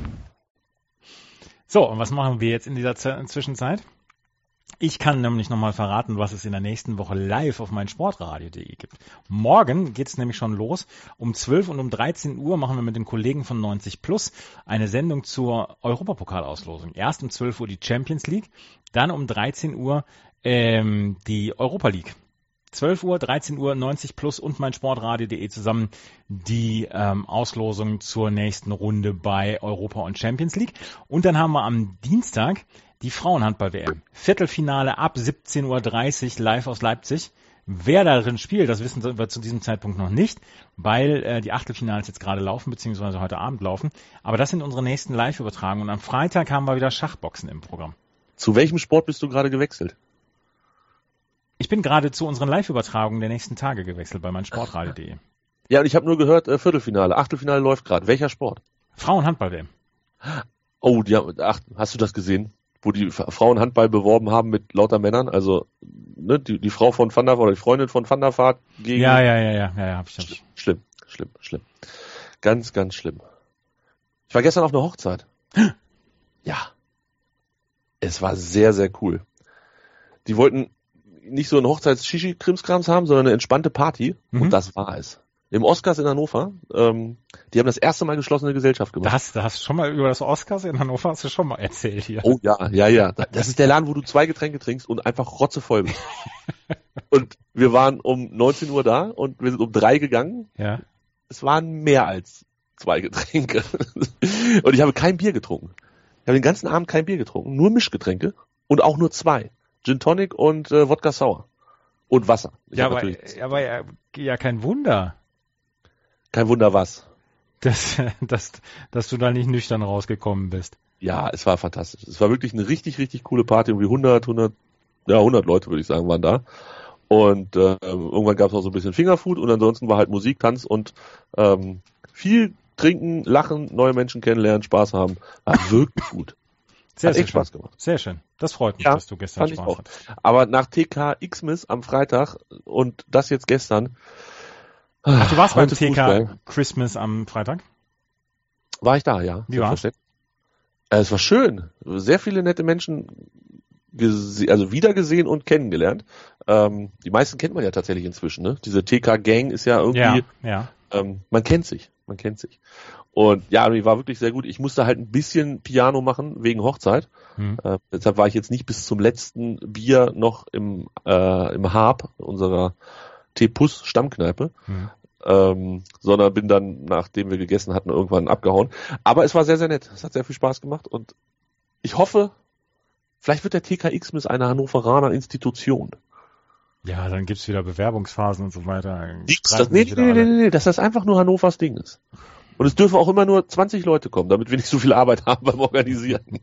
So, und was machen wir jetzt in dieser Z- Zwischenzeit? Ich kann nämlich nochmal verraten, was es in der nächsten Woche live auf meinsportradio punkt de gibt. Morgen geht's nämlich schon los. Um zwölf und um dreizehn Uhr machen wir mit den Kollegen von neunzig plus eine Sendung zur Europapokal-Auslosung. Erst um zwölf Uhr die Champions League, dann um dreizehn Uhr ähm, die Europa League. zwölf Uhr, dreizehn Uhr, neunzig plus und meinsportradio punkt de zusammen die ähm, Auslosung zur nächsten Runde bei Europa und Champions League. Und dann haben wir am Dienstag die Frauenhandball-W M. Viertelfinale ab siebzehn Uhr dreißig live aus Leipzig. Wer darin spielt, das wissen wir zu diesem Zeitpunkt noch nicht, weil äh, die Achtelfinals jetzt gerade laufen, beziehungsweise heute Abend laufen. Aber das sind unsere nächsten Live-Übertragungen. Und am Freitag haben wir wieder Schachboxen im Programm. Zu welchem Sport bist du gerade gewechselt? Ich bin gerade zu unseren Live-Übertragungen der nächsten Tage gewechselt bei meinsportradio punkt de. Ja, und ich habe nur gehört, äh, Viertelfinale, Achtelfinale läuft gerade. Welcher Sport? Frauenhandball-W M. Oh, die haben, ach, hast du das gesehen? Wo die Frauen Handball beworben haben mit lauter Männern, also ne, die, die Frau von Van der Vaart oder die Freundin von Van der Vaart gegen... Ja, ja, ja, ja, ja, ja hab ich, hab ich. Schlimm, schlimm, schlimm. Ganz, ganz schlimm. Ich war gestern auf einer Hochzeit. Ja. Es war sehr, sehr cool. Die wollten nicht so einen Hochzeits-Shishi-Krimskrams haben, sondern eine entspannte Party. Mhm. Und das war es. Im Oscars in Hannover, ähm, die haben das erste Mal geschlossene Gesellschaft gemacht. Da hast, da hast du schon mal über das Oscars in Hannover hast du schon mal erzählt hier. Oh ja, ja, ja. Das ist der Laden, wo du zwei Getränke trinkst und einfach rotzevoll bist. Und wir waren um neunzehn Uhr da und wir sind um drei gegangen. Ja. Es waren mehr als zwei Getränke. Und ich habe kein Bier getrunken. Ich habe den ganzen Abend kein Bier getrunken, nur Mischgetränke und auch nur zwei. Gin Tonic und äh, Wodka Sour. Und Wasser. Ich Ja, hab aber, natürlich- aber ja, ja, kein Wunder, Kein Wunder was. dass, dass, dass du da nicht nüchtern rausgekommen bist. Ja, es war fantastisch. Es war wirklich eine richtig, richtig coole Party. Irgendwie hundert, hundert, ja, hundert Leute, würde ich sagen, waren da. Und äh, irgendwann gab es auch so ein bisschen Fingerfood und ansonsten war halt Musik, Tanz und ähm, viel trinken, lachen, neue Menschen kennenlernen, Spaß haben. War wirklich gut. Sehr, Hat sehr echt Spaß schön. gemacht. Sehr schön. Das freut mich, Ja, dass du gestern fand ich Spaß auch. hattest. Aber nach T K Xmas am Freitag und das jetzt gestern. Ach, du warst beim heute T K Fußball. Christmas am Freitag? War ich da, ja. Wie war's? Selbstverständlich. Äh, es war schön. Sehr viele nette Menschen gese- also wiedergesehen und kennengelernt. Ähm, die meisten kennt man ja tatsächlich inzwischen. Ne? Diese T K-Gang ist ja irgendwie, Ja, ja. ähm, man kennt sich, man kennt sich. Und ja, die war wirklich sehr gut. Ich musste halt ein bisschen Piano machen wegen Hochzeit. Hm. Äh, deshalb war ich jetzt nicht bis zum letzten Bier noch im, äh, im Harp, unserer T-Pus Stammkneipe. Hm. Ähm, sondern bin dann, nachdem wir gegessen hatten, irgendwann abgehauen. Aber es war sehr, sehr nett. Es hat sehr viel Spaß gemacht und ich hoffe, vielleicht wird der T K Xmas eine Hannoveraner Institution. Ja, dann gibt's wieder Bewerbungsphasen und so weiter. Nichts, Streiten das, nee, sich nee, wieder nee, alle. nee, nee, dass das einfach nur Hannovers Ding ist. Und es dürfen auch immer nur zwanzig Leute kommen, damit wir nicht so viel Arbeit haben beim Organisieren.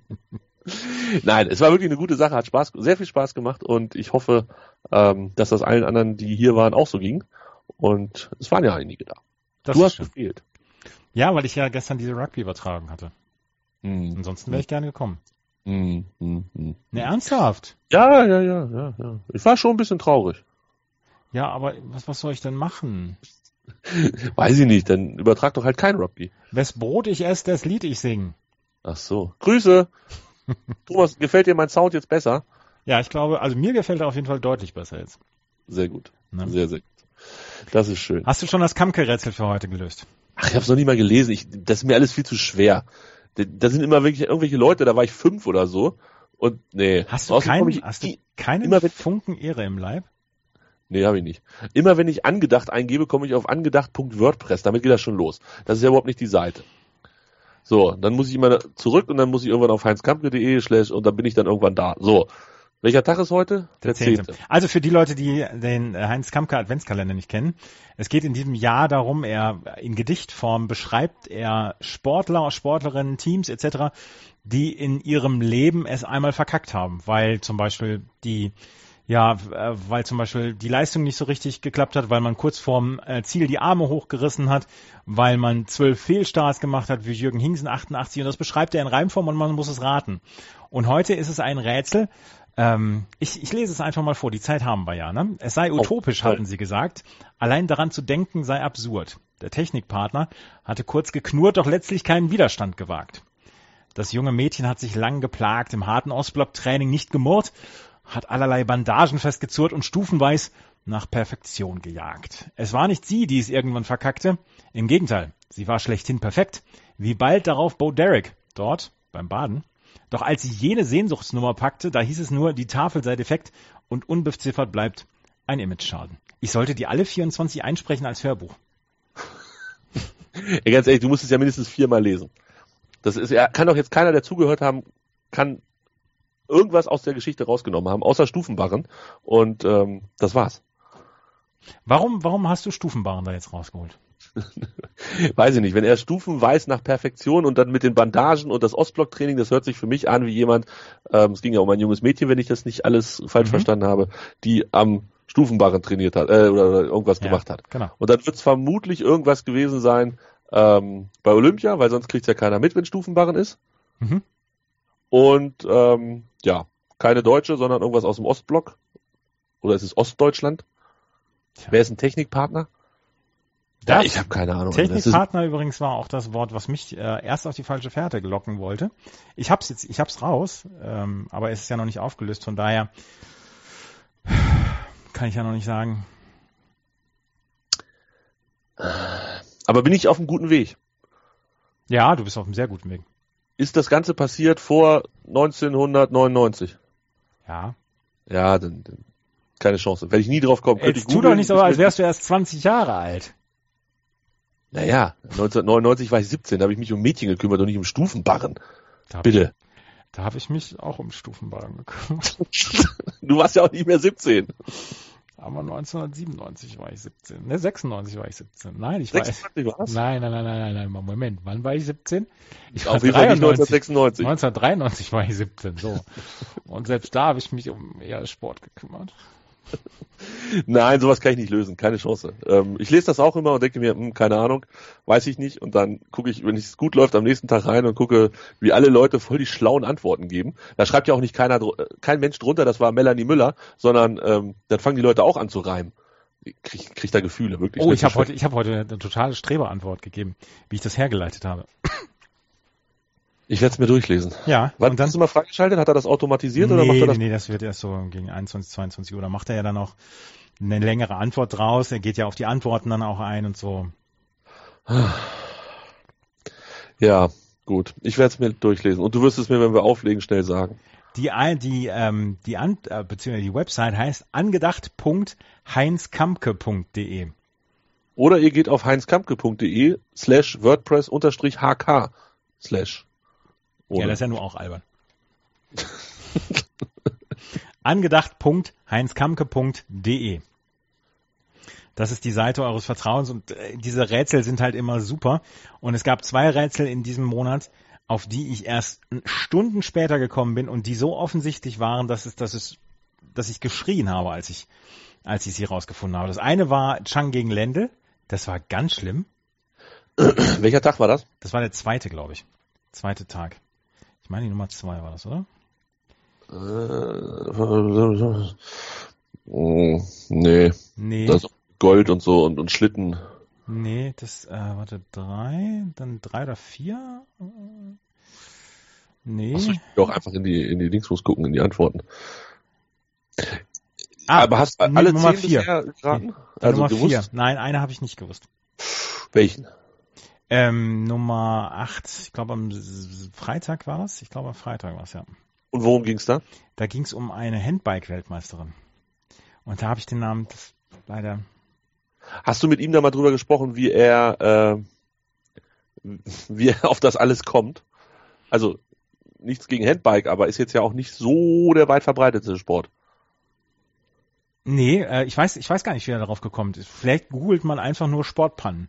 Nein, es war wirklich eine gute Sache, hat Spaß, sehr viel Spaß gemacht und ich hoffe, ähm, dass das allen anderen, die hier waren, auch so ging. Und es waren ja einige da. Das Du ist hast schön. gefehlt. Ja, weil ich ja gestern diese Rugby übertragen hatte. Hm. Ansonsten wäre ich gerne gekommen. Hm, hm, hm. Ne, ernsthaft? Ja, ja, ja, ja, ja. Ich war schon ein bisschen traurig. Ja, aber was, was soll ich denn machen? Weiß ich nicht, dann übertrag doch halt kein Rugby. Wes Brot ich esse, das Lied ich sing. Ach so. Grüße. Thomas, gefällt dir mein Sound jetzt besser? Ja, ich glaube, also mir gefällt er auf jeden Fall deutlich besser jetzt. Sehr gut. Ne? Sehr, sehr gut. Das ist schön. Hast du schon das Kamke-Rätsel für heute gelöst? Ach, ich hab's noch nie mal gelesen. Ich, das ist mir alles viel zu schwer. Da, da sind immer wirklich irgendwelche Leute, da war ich fünf oder so. Und nee. Hast du, Außerdem kein, komm ich hast du nie- keinen immer wenn- Funken Ehre im Leib? Nee, habe ich nicht. Immer wenn ich angedacht eingebe, komme ich auf angedacht Punkt wordpress. Damit geht das schon los. Das ist ja überhaupt nicht die Seite. So, dann muss ich immer zurück und dann muss ich irgendwann auf heinzkampke punkt de slash und dann bin ich dann irgendwann da. So, welcher Tag ist heute? Der zehnte. Also für die Leute, die den Heinz Kampke Adventskalender nicht kennen, es geht in diesem Jahr darum, er in Gedichtform beschreibt er Sportler, Sportlerinnen, Teams et cetera, die in ihrem Leben es einmal verkackt haben, weil zum Beispiel die Ja, weil zum Beispiel die Leistung nicht so richtig geklappt hat, weil man kurz vorm Ziel die Arme hochgerissen hat, weil man zwölf Fehlstarts gemacht hat, wie Jürgen Hingsen achtundachtzig, und das beschreibt er in Reimform und man muss es raten. Und heute ist es ein Rätsel. Ähm, ich, ich lese es einfach mal vor, die Zeit haben wir ja. Ne? Es sei utopisch, oh, hatten sie gesagt. Allein daran zu denken sei absurd. Der Technikpartner hatte kurz geknurrt, doch letztlich keinen Widerstand gewagt. Das junge Mädchen hat sich lang geplagt, im harten Ostblock-Training nicht gemurrt, hat allerlei Bandagen festgezurrt und stufenweise nach Perfektion gejagt. Es war nicht sie, die es irgendwann verkackte. Im Gegenteil, sie war schlechthin perfekt. Wie bald darauf Bo Derek, dort beim Baden. Doch als sie jene Sehnsuchtsnummer packte, da hieß es nur, die Tafel sei defekt und unbeziffert bleibt ein Imageschaden. Ich sollte die alle vierundzwanzig einsprechen als Hörbuch. Ja, ganz ehrlich, du musst es ja mindestens viermal lesen. Das ist, ja, kann doch jetzt keiner, der zugehört haben, kann irgendwas aus der Geschichte rausgenommen haben, außer Stufenbarren. Und ähm, das war's. Warum, warum hast du Stufenbarren da jetzt rausgeholt? Weiß ich nicht. Wenn er stufenweise nach Perfektion und dann mit den Bandagen und das Ostblock-Training, das hört sich für mich an wie jemand, ähm, es ging ja um ein junges Mädchen, wenn ich das nicht alles falsch mhm. verstanden habe, die am Stufenbarren trainiert hat äh, oder, oder irgendwas ja, gemacht hat. Genau. Und dann wird es vermutlich irgendwas gewesen sein ähm, bei Olympia, weil sonst kriegt's ja keiner mit, wenn Stufenbarren ist. Mhm. Und ähm, ja, keine Deutsche, sondern irgendwas aus dem Ostblock. Oder ist es Ostdeutschland? Tja. Wer ist ein Technikpartner? Das ja, ich habe keine Ahnung. Technikpartner übrigens war auch das Wort, was mich äh, erst auf die falsche Fährte locken wollte. Ich hab's jetzt, ich hab's raus, ähm, aber es ist ja noch nicht aufgelöst, von daher kann ich ja noch nicht sagen. Aber bin ich auf einem guten Weg? Ja, du bist auf einem sehr guten Weg. Ist das Ganze passiert vor neunzehnhundertneunundneunzig? Ja. Ja, dann, dann keine Chance. Wenn ich nie drauf komme, könnte ich tu doch nicht so, als wärst du erst zwanzig Jahre alt. Naja, neunzehnhundertneunundneunzig war ich siebzehn, da habe ich mich um Mädchen gekümmert und nicht um Stufenbarren. Da Bitte. Ich, da habe ich mich auch um Stufenbarren gekümmert. Du warst ja auch nicht mehr siebzehn. Aber neunzehnhundertsiebenundneunzig war ich siebzehn. Ne, sechsundneunzig war ich siebzehn. Nein, ich sechsundneunzig war... war's? Nein, nein, nein, nein, nein, nein, Moment. Wann war ich siebzehn? Ich war auf jeden Fall nicht neunzehnhundertsechsundneunzig. neunzehnhundertdreiundneunzig war ich siebzehn, so. Und selbst da habe ich mich um eher Sport gekümmert. Nein, sowas kann ich nicht lösen, keine Chance. Ähm, ich lese das auch immer und denke mir, hm, keine Ahnung, weiß ich nicht. Und dann gucke ich, wenn es gut läuft, am nächsten Tag rein und gucke, wie alle Leute voll die schlauen Antworten geben. Da schreibt ja auch nicht keiner, kein Mensch drunter, das war Melanie Müller, sondern ähm, dann fangen die Leute auch an zu reimen. Ich krieg, krieg da Gefühle, wirklich. Oh, ich habe heute, ich habe heute eine totale Streberantwort gegeben, wie ich das hergeleitet habe. Ich werde es mir durchlesen. Ja. Wann und dann, hast du mal freigeschaltet? Hat er das automatisiert nee, oder macht er das? Nee, nee, das wird erst so gegen einundzwanzig, zweiundzwanzig Uhr. Da macht er ja dann auch eine längere Antwort draus. Er geht ja auf die Antworten dann auch ein und so. Ja, gut. Ich werde es mir durchlesen. Und du wirst es mir, wenn wir auflegen, schnell sagen. Die, die, ähm, die, An- äh, beziehungsweise die Website heißt angedacht Punkt heinzkampke Punkt de. Oder ihr geht auf heinzkampke Punkt de slash WordPress unterstrich HK slash. Oder? Ja, das ist ja nur auch albern. angedacht Punkt heinzkampke Punkt de. Das ist die Seite eures Vertrauens und äh, diese Rätsel sind halt immer super. Und es gab zwei Rätsel in diesem Monat, auf die ich erst Stunden später gekommen bin und die so offensichtlich waren, dass es, dass es, dass ich geschrien habe, als ich, als ich sie rausgefunden habe. Das eine war Chang gegen Lendl. Das war ganz schlimm. Welcher Tag war das? Das war der zweite, glaube ich. Zweite Tag. Ich meine, die Nummer zwei war das, oder? Äh, oh, nee. Nee. Das ist Gold und so und, und Schlitten. Nee, das, äh, warte, drei, dann drei oder vier? Nee. Achso, ich will auch einfach in die, in die Dingsbus gucken, in die Antworten. Ah, aber hast du nee, alle Nummer zehn vier. bisher geraten? Nee, also Nummer gewusst? vier. Nein, eine habe ich nicht gewusst. Welchen? Ähm, Nummer acht, ich glaube am Freitag war das. Ich glaube am Freitag war es, ja. Und worum ging's da? Da ging es um eine Handbike-Weltmeisterin. Und da habe ich den Namen, das Leider. Hast du mit ihm da mal drüber gesprochen, wie er, äh, wie er auf das alles kommt? Also, nichts gegen Handbike, aber ist jetzt ja auch nicht so der weit verbreitete Sport. Nee, äh, ich weiß, ich weiß gar nicht, wie er darauf gekommen ist. Vielleicht googelt man einfach nur Sportpannen.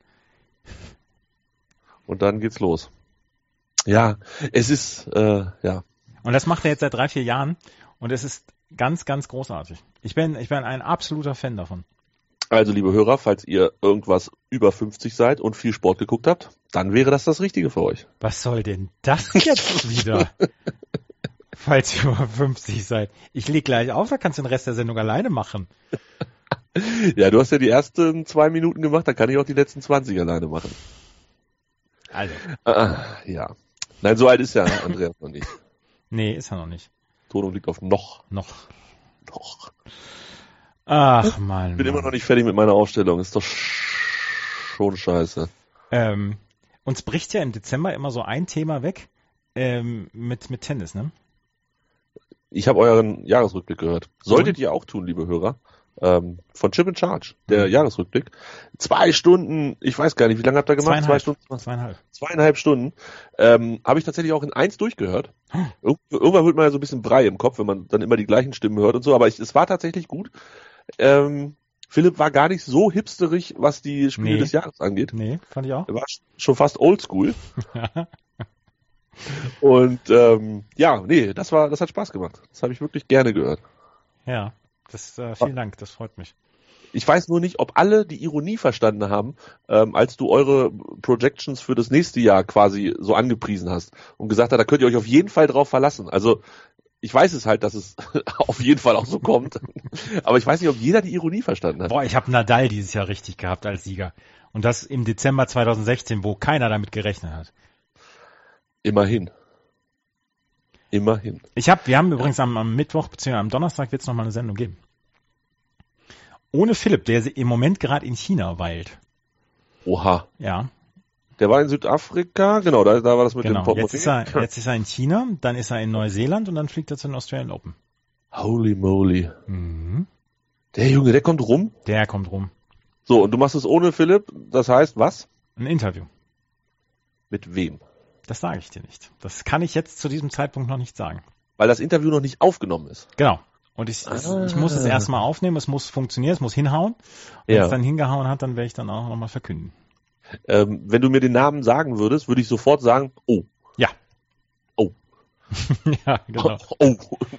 Und dann geht's los. Ja, es ist, äh, ja. Und das macht er jetzt seit drei, vier Jahren. Und es ist ganz, ganz großartig. Ich bin, ich bin ein absoluter Fan davon. Also, liebe Hörer, falls ihr irgendwas über fünfzig seid und viel Sport geguckt habt, dann wäre das das Richtige für euch. Was soll denn das jetzt wieder? Falls ihr über fünfzig seid. Ich leg gleich auf, da kannst du den Rest der Sendung alleine machen. Ja, du hast ja die ersten zwei Minuten gemacht, dann kann ich auch die letzten zwanzig alleine machen. Also. Ah, ja. Nein, so alt ist ja Andreas noch nicht. Nee, ist er noch nicht. Tonung liegt auf noch. Noch. Noch. Ach, Mann. Ich bin Mann. immer noch nicht fertig mit meiner Aufstellung. Ist doch schon scheiße. Ähm, uns bricht ja im Dezember immer so ein Thema weg ähm, mit, mit Tennis, ne? Ich habe euren Jahresrückblick gehört. Solltet Und? ihr auch tun, liebe Hörer. Ähm, von Chip and Charge, der mhm. Jahresrückblick. Zwei Stunden, ich weiß gar nicht, wie lange habt ihr gemacht? Zweieinhalb. Zwei Stunden? Zweieinhalb. Zweieinhalb Stunden. Ähm, habe ich tatsächlich auch in eins durchgehört. Hm. Irgendwann wird man ja so ein bisschen Brei im Kopf, wenn man dann immer die gleichen Stimmen hört und so, aber ich, es war tatsächlich gut. Ähm, Philipp war gar nicht so hipsterig, was die Spiele nee. des Jahres angeht. Nee, fand ich auch. Er war schon fast oldschool. Und ähm, ja, nee, das war, das hat Spaß gemacht. Das habe ich wirklich gerne gehört. Ja, das äh, vielen Dank, das freut mich. Ich weiß nur nicht, ob alle die Ironie verstanden haben, ähm, als du eure Projections für das nächste Jahr quasi so angepriesen hast und gesagt hast, da könnt ihr euch auf jeden Fall drauf verlassen. Also ich weiß es halt, dass es auf jeden Fall auch so kommt, aber ich weiß nicht, ob jeder die Ironie verstanden hat. Boah, ich habe Nadal dieses Jahr richtig gehabt als Sieger. Und das im Dezember zwanzig sechzehn, wo keiner damit gerechnet hat. Immerhin. Immerhin. Ich habe, wir haben übrigens am, am Mittwoch bzw. am Donnerstag wird es nochmal eine Sendung geben. Ohne Philipp, der im Moment gerade in China weilt. Oha. Ja. Der war in Südafrika, genau, da, da war das mit genau. dem Portemonnaie. Jetzt ist, er, jetzt ist er in China, dann ist er in Neuseeland und dann fliegt er zu den Australian Open. Holy moly. Mhm. Der Junge, der kommt rum? Der kommt rum. So, und du machst es ohne Philipp, das heißt was? Ein Interview. Mit wem? Das sage ich dir nicht. Das kann ich jetzt zu diesem Zeitpunkt noch nicht sagen. Weil das Interview noch nicht aufgenommen ist. Genau. Und ich, ah. ich muss es erstmal aufnehmen, es muss funktionieren, es muss hinhauen. Wenn ja. es dann hingehauen hat, dann werde ich dann auch nochmal verkünden. Ähm, wenn du mir den Namen sagen würdest, würde ich sofort sagen, oh. Ja. Oh. Ja, genau. Oh.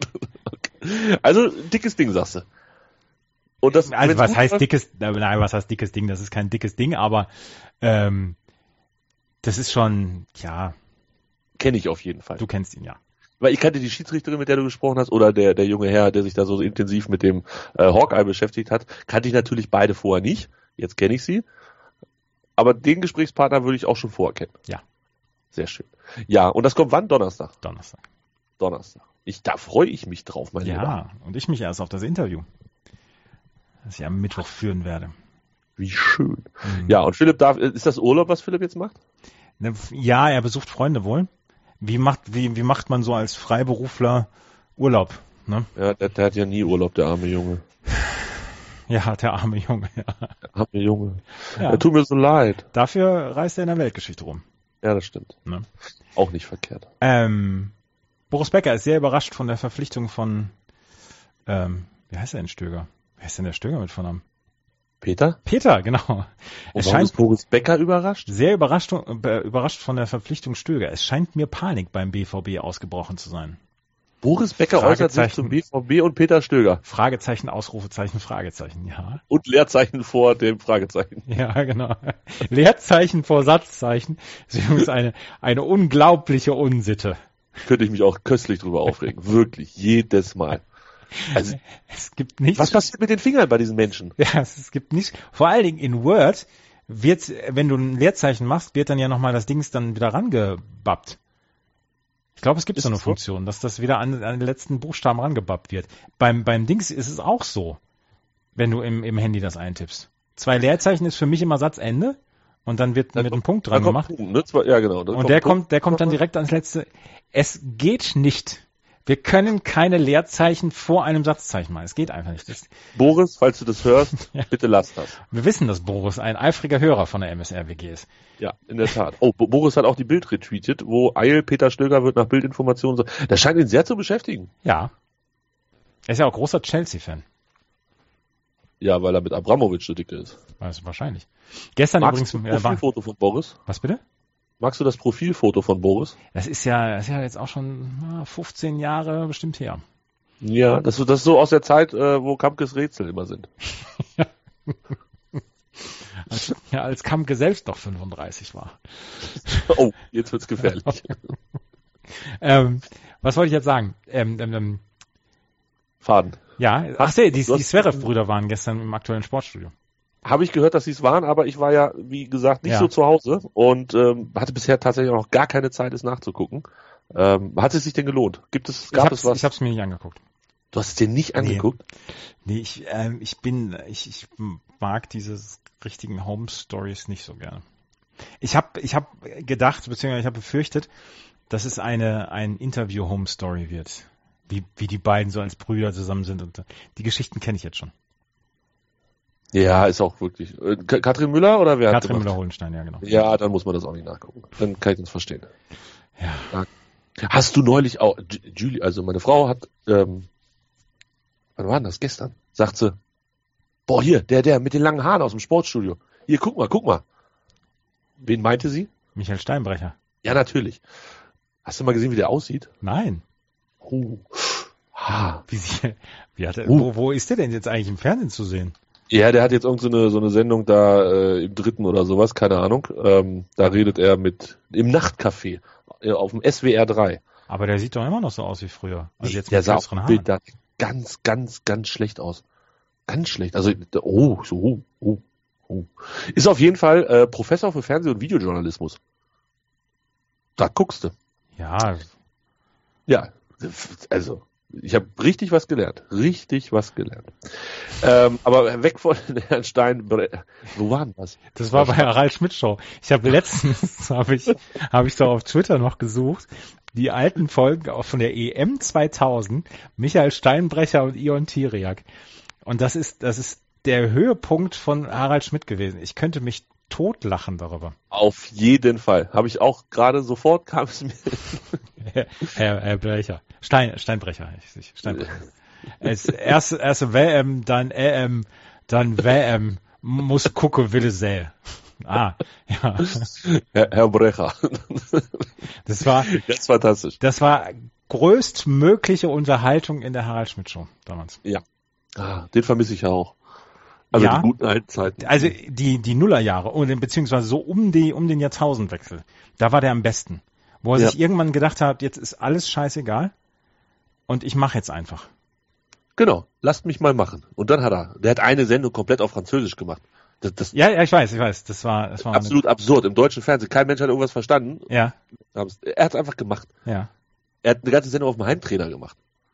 Okay. Also, dickes Ding, sagst du. Und das, also, was heißt läuft? dickes, nein, was heißt dickes Ding? Das ist kein dickes Ding, aber, ähm, das ist schon, ja. Kenne ich auf jeden Fall. Du kennst ihn, ja. Weil ich kannte die Schiedsrichterin, mit der du gesprochen hast, oder der, der junge Herr, der sich da so intensiv mit dem äh, Hawkeye beschäftigt hat, kannte ich natürlich beide vorher nicht. Jetzt kenne ich sie. Aber den Gesprächspartner würde ich auch schon vorher kennen. Ja. Sehr schön. Ja, und das kommt wann? Donnerstag? Donnerstag. Donnerstag. Ich, da freue ich mich drauf, mein Lieber. Ja, und ich mich erst auf das Interview, das ich am Mittwoch führen werde. Wie schön. Mhm. Ja, und Philipp darf, ist das Urlaub, was Philipp jetzt macht? Ja, er besucht Freunde wohl. Wie macht, wie, wie macht man so als Freiberufler Urlaub? Ne? Ja, der, der hat ja nie Urlaub, der arme Junge. Ja, der arme Junge. Ja. Der arme Junge. Ja. Er tut mir so leid. Dafür reist er in der Weltgeschichte rum. Ja, das stimmt. Ne? Auch nicht verkehrt. Ähm, Boris Becker ist sehr überrascht von der Verpflichtung von, ähm, wie heißt er denn Stöger? Wer ist denn der Stöger mit Vornamen? Peter? Peter, genau. Und warum ist Boris Becker überrascht? Sehr überrascht, äh, überrascht von der Verpflichtung Stöger. Es scheint mir Panik beim B V B ausgebrochen zu sein. Boris Becker äußert sich zum B V B und Peter Stöger. Fragezeichen, Ausrufezeichen, Fragezeichen, ja. Und Leerzeichen vor dem Fragezeichen. Ja, genau. Leerzeichen vor Satzzeichen. Das ist übrigens eine, eine unglaubliche Unsitte. Könnte ich mich auch köstlich drüber aufregen. Wirklich, jedes Mal. Also, es gibt nichts. Was passiert mit den Fingern bei diesen Menschen? Ja, es, es gibt nichts. Vor allen Dingen in Word wird, wenn du ein Leerzeichen machst, wird dann ja nochmal das Dings dann wieder rangebappt. Ich glaube, es gibt so eine Funktion, dass das wieder an, an den letzten Buchstaben rangebappt wird. Beim, beim Dings ist es auch so, wenn du im, im Handy das eintippst. Zwei Leerzeichen ist für mich immer Satzende und dann wird dann mit einem Punkt dran gemacht. Punkt, ne? Ja, genau. Und der kommt, der kommt dann direkt ans letzte. Es geht nicht. Wir können keine Leerzeichen vor einem Satzzeichen machen. Es geht einfach nicht. Das Boris, falls du das hörst, ja. bitte lass das. Wir wissen, dass Boris ein eifriger Hörer von der M S R W G ist. Ja, in der Tat. Oh, Boris hat auch die Bild retweetet, wo Eil, Peter Stöger wird nach Bildinformationen so. Das scheint ihn sehr zu beschäftigen. Ja. Er ist ja auch großer Chelsea-Fan. Ja, weil er mit Abramovic so dicke ist. Also wahrscheinlich. Gestern Magst übrigens. Du das Profilfoto von Boris? Was bitte? Magst du das Profilfoto von Boris? Das ist ja, das ist ja jetzt auch schon fünfzehn Jahre bestimmt her. Ja, das, das ist so aus der Zeit, äh, wo Kampkes Rätsel immer sind. ja. als, ja, als Kampke selbst noch fünfunddreißig war. Oh, jetzt wird's gefährlich. ähm, was wollte ich jetzt sagen? Ähm, ähm, ähm, Faden. Ja, ach nee, die, die Zverev-Brüder waren gestern im aktuellen Sportstudio. Habe ich gehört, dass sie es waren, aber ich war ja, wie gesagt, nicht ja. so zu Hause und ähm, hatte bisher tatsächlich auch noch gar keine Zeit, es nachzugucken. Ähm, hat es sich denn gelohnt? Gibt es, gab es was? Ich habe es mir nicht angeguckt. Du hast es dir nicht angeguckt? Nee, nee ich, ähm, ich bin, ich, ich mag diese richtigen Home-Stories nicht so gerne. Ich habe ich hab gedacht, beziehungsweise ich habe befürchtet, dass es eine ein Interview-Home-Story wird. Wie, wie die beiden so als Brüder zusammen sind. Und die Geschichten kenne ich jetzt schon. Ja, ist auch wirklich. Äh, Katrin Müller oder wer? Katrin Müller-Hohenstein, ja genau. Ja, dann muss man das auch nicht nachgucken. Dann kann ich das verstehen. Ja. Hast du neulich auch, Julie, also meine Frau hat, ähm, wann war denn das? Gestern? Sagt sie, boah, hier, der, der mit den langen Haaren aus dem Sportstudio. Hier, guck mal, guck mal. Wen meinte sie? Michael Steinbrecher. Ja, natürlich. Hast du mal gesehen, wie der aussieht? Nein. Uh. Ah. Wie, sie, wie hat er, uh. wo, wo ist der denn jetzt eigentlich im Fernsehen zu sehen? Ja, der hat jetzt irgend so eine, so eine Sendung da äh, im Dritten oder sowas, keine Ahnung. Ähm, da redet er mit im Nachtcafé äh, auf dem S W R drei. Aber der sieht doch immer noch so aus wie früher. Also jetzt der mit sah auf Haaren. Bild da ganz, ganz, ganz schlecht aus. Ganz schlecht. Also, oh, so, oh, oh. Ist auf jeden Fall äh, Professor für Fernseh- und Videojournalismus. Da guckst du. Ja. Ja, also... Ich habe richtig was gelernt. Richtig was gelernt. Ähm, aber weg von Herrn Stein. Wo war denn das? Das war bei Harald Schmidt Show. Ich habe letztens, habe ich, habe ich so auf Twitter noch gesucht, die alten Folgen auch von der E M zweitausend, Michael Steinbrecher und Ion Tiriak. Und das ist, das ist der Höhepunkt von Harald Schmidt gewesen. Ich könnte mich totlachen darüber. Auf jeden Fall. Habe ich auch gerade sofort, kam es mir. Herr, Herr Brecher. Stein, Steinbrecher. Ich, Steinbrecher. Als erste, erste W M, dann E M, dann W M, muss gucken, will es sehen. Ah, ja. Herr, Herr Brecher. Das war, das ist fantastisch. Das war größtmögliche Unterhaltung in der Harald Schmidt Show damals. Ja. Ah, den vermisse ich ja auch. Also ja, die guten alten Zeiten. Also die, die Nullerjahre, beziehungsweise so um die, um den Jahrtausendwechsel. Da war der am besten. Wo er ja. sich irgendwann gedacht hat, jetzt ist alles scheißegal und ich mache jetzt einfach. Genau, lasst mich mal machen. Und dann hat er, der hat eine Sendung komplett auf Französisch gemacht. Das, das ja, ja, ich weiß, ich weiß. Das war, das war absolut absurd. Im deutschen Fernsehen, kein Mensch hat irgendwas verstanden. Ja. Er hat es einfach gemacht. Ja. Er hat eine ganze Sendung auf dem Heimtrainer gemacht.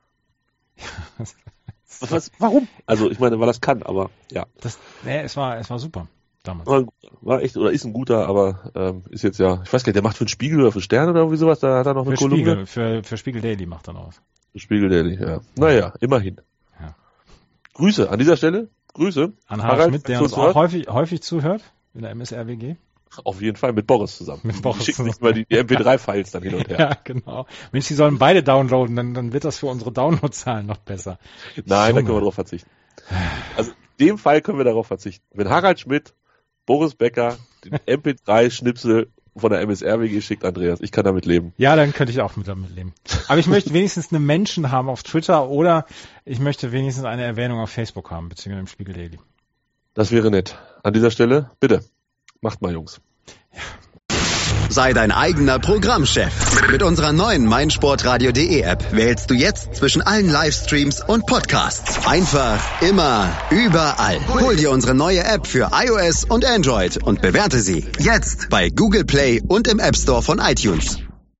Was, warum? Also ich meine, weil das kann, aber ja. Das, nee, es war, es war super damals. War, war echt oder ist ein guter, aber ähm, ist jetzt ja, ich weiß gar nicht, der macht für den Spiegel oder für Sterne oder irgendwie sowas, da hat er noch eine für Kolumne. Spiegel, für, für Spiegel Daily macht er noch was. Für Spiegel Daily, ja. Naja, immerhin. Ja. Grüße an dieser Stelle. Grüße. An Harald, Harald Schmidt, der uns auch häufig, häufig zuhört in der M S R W G. Auf jeden Fall mit Boris zusammen. Mit Boris die schicken sich mal die, die M P drei Files dann hin und her. Ja, genau. Mensch, die sollen beide downloaden, dann, dann wird das für unsere Downloadzahlen noch besser. Nein, da können wir darauf verzichten. Also in dem Fall können wir darauf verzichten. Wenn Harald Schmidt, Boris Becker, den M P drei Schnipsel von der M S R W G schickt, Andreas, ich kann damit leben. Ja, dann könnte ich auch mit damit leben. Aber ich möchte wenigstens einen Menschen haben auf Twitter oder ich möchte wenigstens eine Erwähnung auf Facebook haben, beziehungsweise im Spiegel Daily. Das wäre nett. An dieser Stelle, bitte, macht mal, Jungs. Ja. Sei dein eigener Programmchef. Mit unserer neuen meinsportradio.de App wählst du jetzt zwischen allen Livestreams und Podcasts. Einfach, immer, überall. Hol dir unsere neue App für iOS und Android und bewerte sie jetzt bei Google Play und im App Store von iTunes.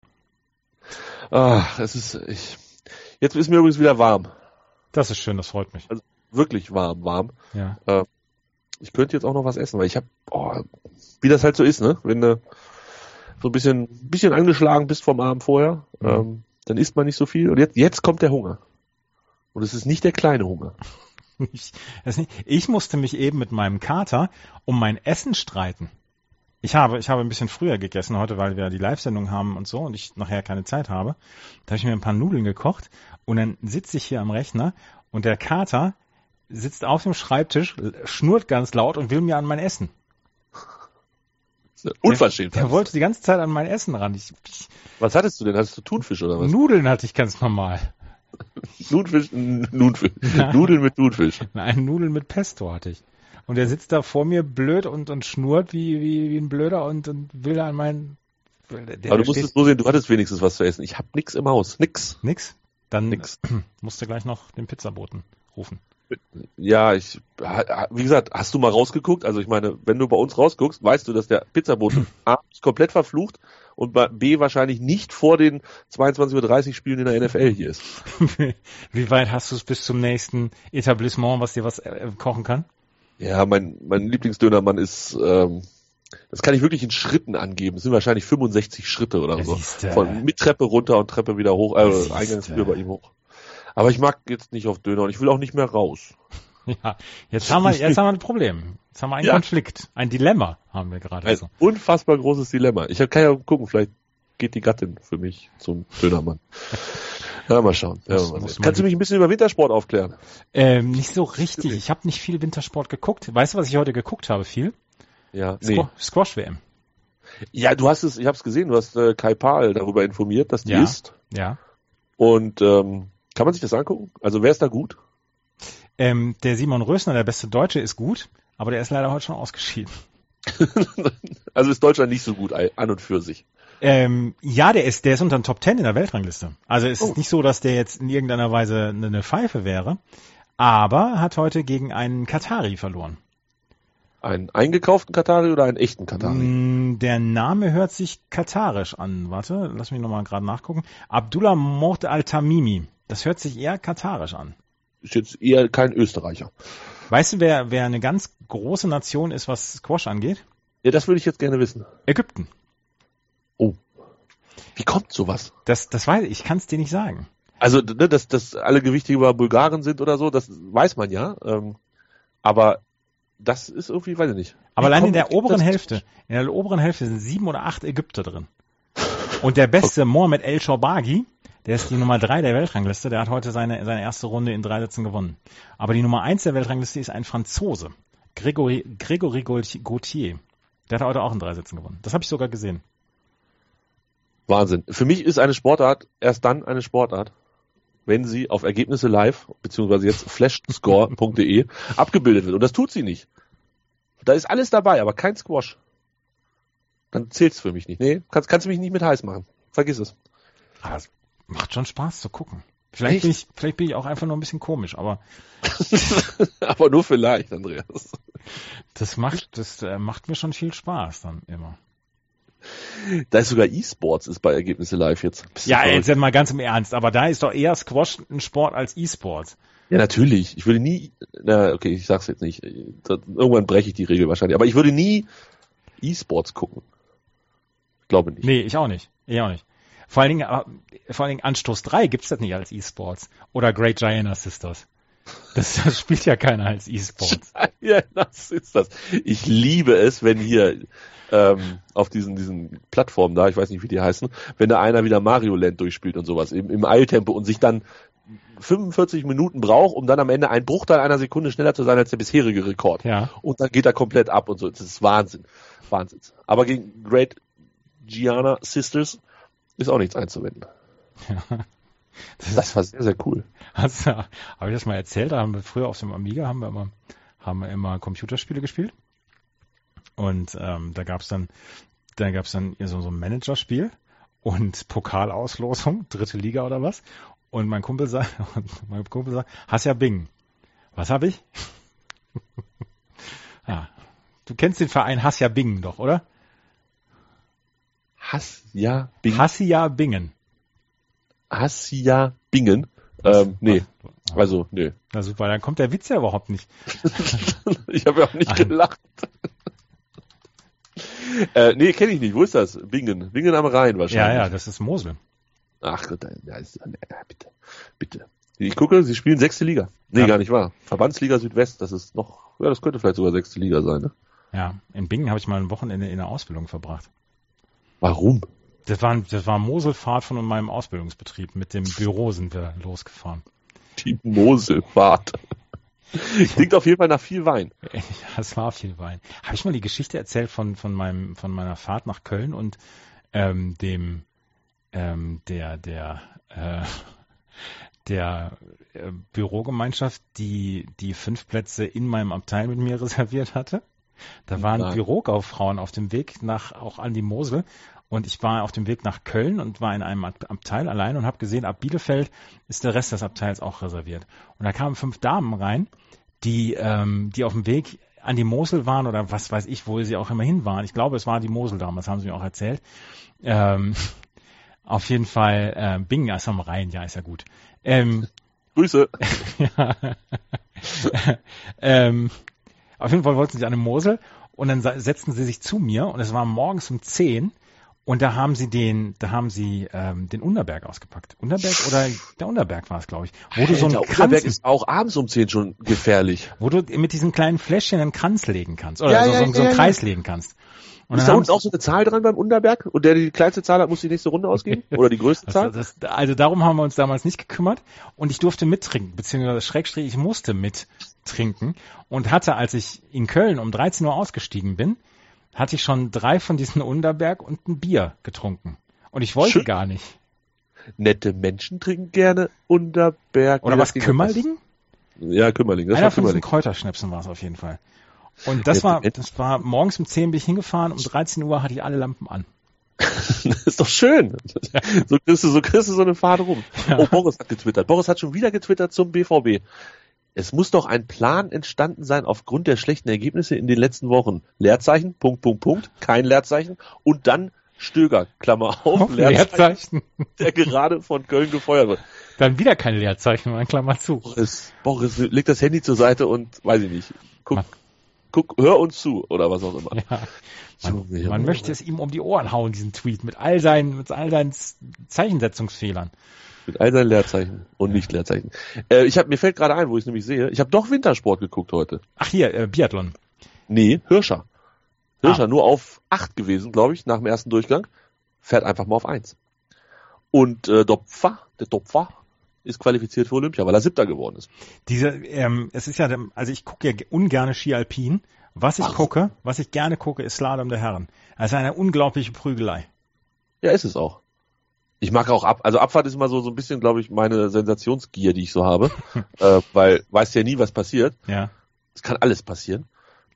Ah, es ist, ich, jetzt ist mir übrigens wieder warm. Das ist schön, das freut mich. Also wirklich warm, warm. Ja. Äh, ich könnte jetzt auch noch was essen, weil ich habe, oh, wie das halt so ist, ne? Wenn du so ein bisschen, bisschen angeschlagen bist vom Abend vorher, mhm. ähm, dann isst man nicht so viel. Und jetzt, jetzt kommt der Hunger. Und es ist nicht der kleine Hunger. Ich, das nicht, ich musste mich eben mit meinem Kater um mein Essen streiten. Ich habe, ich habe ein bisschen früher gegessen heute, weil wir die Live-Sendung haben und so und ich nachher keine Zeit habe. Da habe ich mir ein paar Nudeln gekocht und dann sitze ich hier am Rechner und der Kater sitzt auf dem Schreibtisch, schnurrt ganz laut und will mir an mein Essen. Unverschämt. Der, der wollte die ganze Zeit an mein Essen ran. Ich, ich, was hattest du denn? Hattest du Thunfisch oder was? Nudeln hatte ich ganz normal. Thunfisch, Nunfisch. Nudeln mit Thunfisch. Nein, Nudeln mit Pesto hatte ich. Und der sitzt da vor mir blöd und, und schnurrt wie, wie, wie ein Blöder und, und will an meinen... Der, aber du musst es so sehen, du hattest wenigstens was zu essen. Ich hab nix im Haus. Nix. Nix? Dann nix. Musst du gleich noch den Pizzaboten rufen. Ja, ich, wie gesagt, hast du mal rausgeguckt? Also ich meine, wenn du bei uns rausguckst, weißt du, dass der Pizzaboten A komplett verflucht und B wahrscheinlich nicht vor den zweiundzwanzig Uhr dreißig Spielen in der N F L hier ist. Wie weit hast du es bis zum nächsten Etablissement, was dir was äh, kochen kann? Ja, mein, mein Lieblingsdönermann ist, ähm, das kann ich wirklich in Schritten angeben. Es sind wahrscheinlich fünfundsechzig Schritte oder so. Siehste. Von, mit Treppe runter und Treppe wieder hoch, äh, Eingangstür bei ihm hoch. Aber ich mag jetzt nicht auf Döner und ich will auch nicht mehr raus. Ja, jetzt haben wir, jetzt haben wir ein Problem. Jetzt haben wir einen ja. Konflikt. Ein Dilemma haben wir gerade. Ein unfassbar großes Dilemma. Ich kann ja gucken, vielleicht geht die Gattin für mich zum Dönermann. Ja, mal schauen. Ja, mal sehen. Kannst du mich ein bisschen über Wintersport aufklären? Ähm, nicht so richtig. Ich habe nicht viel Wintersport geguckt. Weißt du, was ich heute geguckt habe? Viel? Ja, nee. Squ- Squash-W M. Ja, du hast es, ich habe es gesehen, du hast äh, Kai Pahl darüber informiert, dass die ja. ist. Ja. Und ähm, kann man sich das angucken? Also wer ist da gut? Ähm, der Simon Rösner, der beste Deutsche, ist gut, aber der ist leider heute schon ausgeschieden. Also ist Deutschland nicht so gut an und für sich. Ähm, ja, der ist, der ist unter den Top Ten in der Weltrangliste. Also es oh. ist nicht so, dass der jetzt in irgendeiner Weise eine, eine Pfeife wäre, aber hat heute gegen einen Katari verloren. Einen eingekauften Katari oder einen echten Katari? Mm, der Name hört sich katarisch an. Warte, lass mich nochmal gerade nachgucken. Abdullah Mohd Al-Tamimi. Das hört sich eher katarisch an. Ist jetzt eher kein Österreicher. Weißt du, wer, wer eine ganz große Nation ist, was Squash angeht? Ja, das würde ich jetzt gerne wissen. Ägypten. Oh. Wie kommt sowas? Das, das weiß ich, ich kann es dir nicht sagen. Also, ne, dass, dass alle Gewichtheber Bulgaren sind oder so, das weiß man ja. Ähm, aber das ist irgendwie, weiß ich nicht. Aber Wie allein in kommt der oberen das? Hälfte, in der oberen Hälfte sind sieben oder acht Ägypter drin. Und der beste, Mohamed El Shorbagy, der ist die Nummer drei der Weltrangliste, der hat heute seine, seine erste Runde in drei Sätzen gewonnen. Aber die Nummer eins der Weltrangliste ist ein Franzose, Gregory, Gregory Gaultier. Der hat heute auch in drei Sätzen gewonnen. Das habe ich sogar gesehen. Wahnsinn. Für mich ist eine Sportart erst dann eine Sportart, wenn sie auf Ergebnisse live, beziehungsweise jetzt flashscore punkt de abgebildet wird. Und das tut sie nicht. Da ist alles dabei, aber kein Squash. Dann zählt's für mich nicht. Nee, kannst, kannst du mich nicht mit heiß machen. Vergiss es. Aber es macht schon Spaß zu gucken. Vielleicht bin, ich, vielleicht bin ich auch einfach nur ein bisschen komisch, aber aber nur vielleicht, Andreas. Das macht, das äh, macht mir schon viel Spaß dann immer. Da ist sogar E-Sports ist bei Ergebnisse live jetzt. Ja, jetzt mal ganz im Ernst, aber da ist doch eher Squash ein Sport als E-Sports. Ja, natürlich. Ich würde nie, na, okay, ich sag's jetzt nicht. Irgendwann breche ich die Regel wahrscheinlich. Aber ich würde nie E-Sports gucken. Ich glaube nicht. Nee, ich auch nicht. Ich auch nicht. Vor allen Dingen, vor allen Dingen Anstoß drei gibt's das nicht als E-Sports. Oder Great Giana Sisters. Das, das spielt ja keiner als E-Sports. Ja, das ist das. Ich liebe es, wenn hier ähm, auf diesen diesen Plattformen da, ich weiß nicht, wie die heißen, wenn da einer wieder Mario Land durchspielt und sowas, im, im Eiltempo und sich dann fünfundvierzig Minuten braucht, um dann am Ende ein Bruchteil einer Sekunde schneller zu sein als der bisherige Rekord. Ja. Und dann geht er komplett ab und so. Das ist Wahnsinn. Wahnsinn. Aber gegen Great Giana Sisters ist auch nichts einzuwenden. Ja. Das, das war sehr, sehr cool. Hast, habe ich das mal erzählt? Da haben wir früher auf dem Amiga haben wir immer, haben wir immer Computerspiele gespielt. Und ähm, da gab's dann, da gab's dann so, so ein Managerspiel und Pokalauslosung, dritte Liga oder was. Und mein Kumpel sagt, mein Kumpel sagt, hast ja Bing. Was habe ich? Ja. Du kennst den Verein Hassia Bingen doch, oder? Hassia Bingen. Hassia Bingen. Hassia Bingen. Ähm, nee. Also, nee. Na super, dann kommt der Witz ja überhaupt nicht. Ich habe ja auch nicht gelacht. äh, nee, kenne ich nicht. Wo ist das? Bingen. Bingen am Rhein wahrscheinlich. Ja, ja, das ist Mosel. Ach Gott, ja, ist, ja, bitte, bitte. Ich gucke, sie spielen sechste Liga. Nee, ja. Gar nicht wahr. Verbandsliga Südwest, das ist noch, ja, das könnte vielleicht sogar sechste Liga sein, ne? Ja, in Bingen habe ich mal ein Wochenende in der Ausbildung verbracht. Warum? Das war, das war Moselfahrt von meinem Ausbildungsbetrieb. Mit dem Büro sind wir losgefahren. Die Moselfahrt. Klingt auf jeden Fall nach viel Wein. Ja, es war viel Wein. Habe ich mal die Geschichte erzählt von, von meinem, von meiner Fahrt nach Köln und ähm, dem, ähm, der, der, äh, der äh, Bürogemeinschaft, die die fünf Plätze in meinem Abteil mit mir reserviert hatte. Da waren Nein. Bürokauffrauen auf dem Weg nach auch an die Mosel und ich war auf dem Weg nach Köln und war in einem Abteil allein und habe gesehen, ab Bielefeld ist der Rest des Abteils auch reserviert. Und da kamen fünf Damen rein, die ähm, die auf dem Weg an die Mosel waren oder was weiß ich, wo sie auch immer hin waren. Ich glaube, es war die Mosel damals, haben sie mir auch erzählt. Ähm, auf jeden Fall äh, Bingen ist am Rhein, ja, ist ja gut. Ähm, Grüße. ja. ähm, auf jeden Fall wollten sie an eine Mosel und dann setzten sie sich zu mir und es war morgens um zehn und da haben sie den, da haben sie ähm, den Unterberg ausgepackt. Unterberg oder der Unterberg war es, glaube ich. Wo du so einen der Kranz, Unterberg ist auch abends um zehn schon gefährlich. Wo du mit diesen kleinen Fläschchen einen Kranz legen kannst oder ja, so, ja, so, so einen ja, Kreis ja. legen kannst. Und ist da unten auch so eine Zahl dran beim Unterberg? Und der, der die kleinste Zahl hat, muss die nächste Runde ausgeben? Oder die größte Zahl? Also, das, also darum haben wir uns damals nicht gekümmert. Und ich durfte mittrinken, beziehungsweise Schrägstrich, ich musste mittrinken. Und hatte, als ich in Köln um dreizehn Uhr ausgestiegen bin, hatte ich schon drei von diesen Unterberg und ein Bier getrunken. Und ich wollte Schön. gar nicht. Nette Menschen trinken gerne Unterberg. Oder was, Kümmerling? Ja, Kümmerling. Das Einer war von Kümmerling. diesen Kräuterschnäpsen war es auf jeden Fall. Und das war, das war morgens um zehn bin ich hingefahren, um dreizehn Uhr hatte ich alle Lampen an. Das ist doch schön. So kriegst du, so kriegst du so eine Fahrt rum. Ja. Oh, Boris hat getwittert. Boris hat schon wieder getwittert zum B V B. Es muss doch ein Plan entstanden sein aufgrund der schlechten Ergebnisse in den letzten Wochen. Leerzeichen, Punkt, Punkt, Punkt, kein Leerzeichen und dann Stöger, Klammer auf, Leerzeichen, der gerade von Köln gefeuert wird. Dann wieder kein Leerzeichen, ein Klammer zu. Boris, Boris, leg das Handy zur Seite und, weiß ich nicht, guck, Man. guck, hör uns zu, oder was auch immer. Ja. Man, so, man möchte es ihm um die Ohren hauen, diesen Tweet, mit all seinen, mit all seinen Zeichensetzungsfehlern. Mit all seinen Leerzeichen und nicht Leerzeichen. Äh, ich hab, mir fällt gerade ein, wo ich es nämlich sehe, ich habe doch Wintersport geguckt heute. Ach hier, äh, Biathlon. Nee, Hirscher. Hirscher, ah. nur auf acht gewesen, glaube ich, nach dem ersten Durchgang. Fährt einfach mal auf eins. Und äh, Dopfer, der Dopfer, ist qualifiziert für Olympia, weil er Siebter geworden ist. Diese, ähm, es ist ja, also ich gucke ja ungerne Ski Alpin. Was ich Ach. gucke, was ich gerne gucke, ist Slalom der Herren. Also eine unglaubliche Prügelei. Ja, ist es auch. Ich mag auch ab, also Abfahrt ist immer so so ein bisschen, glaube ich, meine Sensationsgier, die ich so habe, äh, weil weißt ja nie, was passiert. Ja. Es kann alles passieren.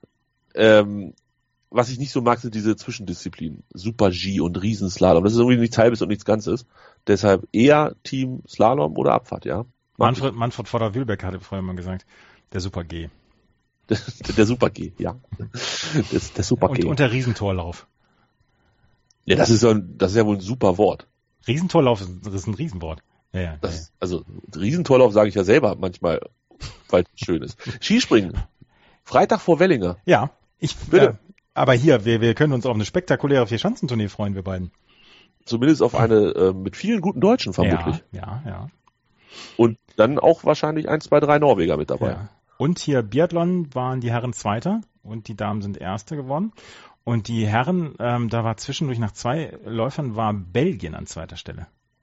Ähm, was ich nicht so mag, sind diese Zwischendisziplinen. Super-G und Riesenslalom. Das ist irgendwie nichts Halbes und nichts Ganzes. Deshalb eher Team Slalom oder Abfahrt, ja. Manfred, Manfred Votter-Wilbeck hatte vorher mal gesagt, der Super-G. Der, der Super-G, ja. Der, der Super-G. Und, und der Riesentorlauf. Ja, das ist ja, das ist ja wohl ein super Wort. Riesentorlauf ist, das ist ein Riesenwort. Ja, ja, das, ja. Also Riesentorlauf sage ich ja selber manchmal, weil es schön ist. Skispringen. Freitag vor Wellinger. Ja, ich Bitte. Äh, aber hier, wir, wir können uns auf eine spektakuläre Vierschanzentournee freuen, wir beiden. Zumindest auf eine äh, mit vielen guten Deutschen vermutlich. Ja, ja, ja. Und dann auch wahrscheinlich ein, zwei, drei Norweger mit dabei. Ja. Und hier Biathlon waren die Herren Zweiter und die Damen sind Erste geworden. Und die Herren, ähm, da war zwischendurch nach zwei Läufern war Belgien an zweiter Stelle.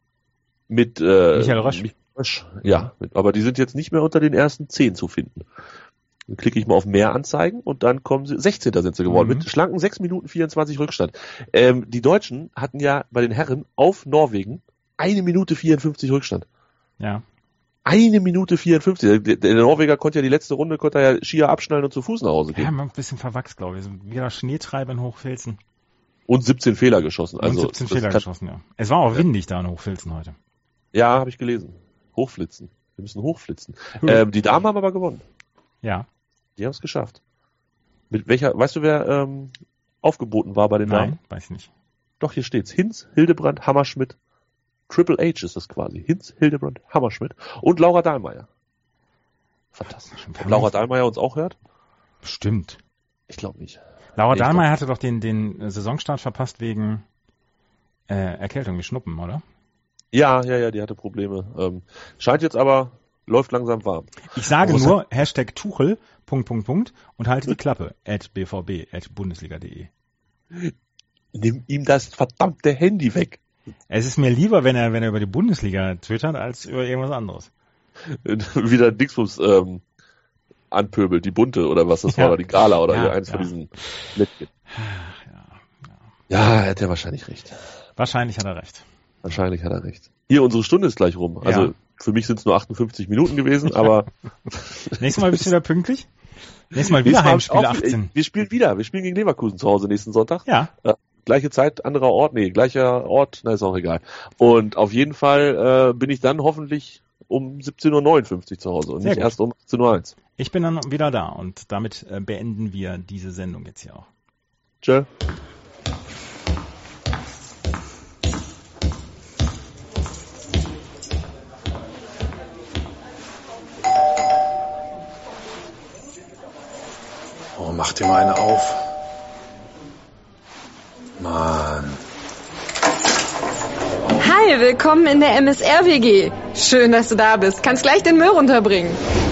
Mit äh, Michael Rösch. Rösch. Ja, mit, aber die sind jetzt nicht mehr unter den ersten zehn zu finden. Dann klicke ich mal auf mehr anzeigen und dann kommen sie, sechzehnter sind sie geworden, mhm. mit schlanken sechs Minuten vierundzwanzig Rückstand. Ähm, die Deutschen hatten ja bei den Herren auf Norwegen eine Minute vierundfünfzig Rückstand. Ja. Eine Minute vierundfünfzig. Der, der Norweger konnte ja die letzte Runde, konnte er ja Skier abschnallen und zu Fuß nach Hause gehen. Ja, ein bisschen verwachst, glaube ich. Wieder Schneetreiber in Hochfilzen. Und siebzehn Fehler geschossen. Also und siebzehn Fehler geschossen, ja. Es war auch ja. windig da in Hochfilzen heute. Ja, habe ich gelesen. Hochflitzen. Wir müssen hochflitzen. Hm. Ähm, die Damen haben aber gewonnen. Ja. Die haben es geschafft. Mit welcher, weißt du, wer ähm, aufgeboten war bei den Damen? Nein, weiß ich nicht. Doch, hier steht's. Hinz, Hildebrand, Hammerschmidt. Triple H ist das quasi. Hinz, Hildebrand, Hammerschmidt und Laura Dahlmeier. Fantastisch. Ob Laura Dahlmeier uns auch hört? Stimmt. Ich glaube nicht. Laura nee, Dahlmeier hatte doch den, den Saisonstart verpasst wegen äh, Erkältung, wie Schnuppen, oder? Ja, ja, ja, die hatte Probleme. Ähm, scheint jetzt aber, läuft langsam warm. Ich sage oh, nur, Hashtag Tuchel, Punkt, Punkt, Punkt, und halte die Klappe, at b v b, at bundesliga punkt de. Nimm ihm das verdammte Handy weg. Es ist mir lieber, wenn er, wenn er über die Bundesliga twittert, als über irgendwas anderes. Wieder Dingsbums, ähm, anpöbelt, die Bunte oder was das ja. war, oder die Gala oder ja, eins ja. von diesen Läppchen. Ja, ja. ja, er hat ja wahrscheinlich recht. Wahrscheinlich hat er recht. Wahrscheinlich hat er recht. Hier, unsere Stunde ist gleich rum. Also ja. für mich sind es nur achtundfünfzig Minuten gewesen, aber... Nächstes Mal bist du wieder pünktlich? Nächstes Mal wieder Heimspiel achtzehn. Wir spielen wieder. Wir spielen gegen Leverkusen zu Hause nächsten Sonntag. Ja. Äh, gleiche Zeit, anderer Ort. Nee, gleicher Ort. Na, ist auch egal. Und auf jeden Fall äh, bin ich dann hoffentlich um siebzehn Uhr neunundfünfzig zu Hause und Sehr nicht gut. erst um achtzehn Uhr eins. Ich bin dann wieder da und damit äh, beenden wir diese Sendung jetzt hier auch. Tschö. Oh, mach dir mal eine auf. Mann. Hi, willkommen in der M S R W G. Schön, dass du da bist. Kannst gleich den Müll runterbringen.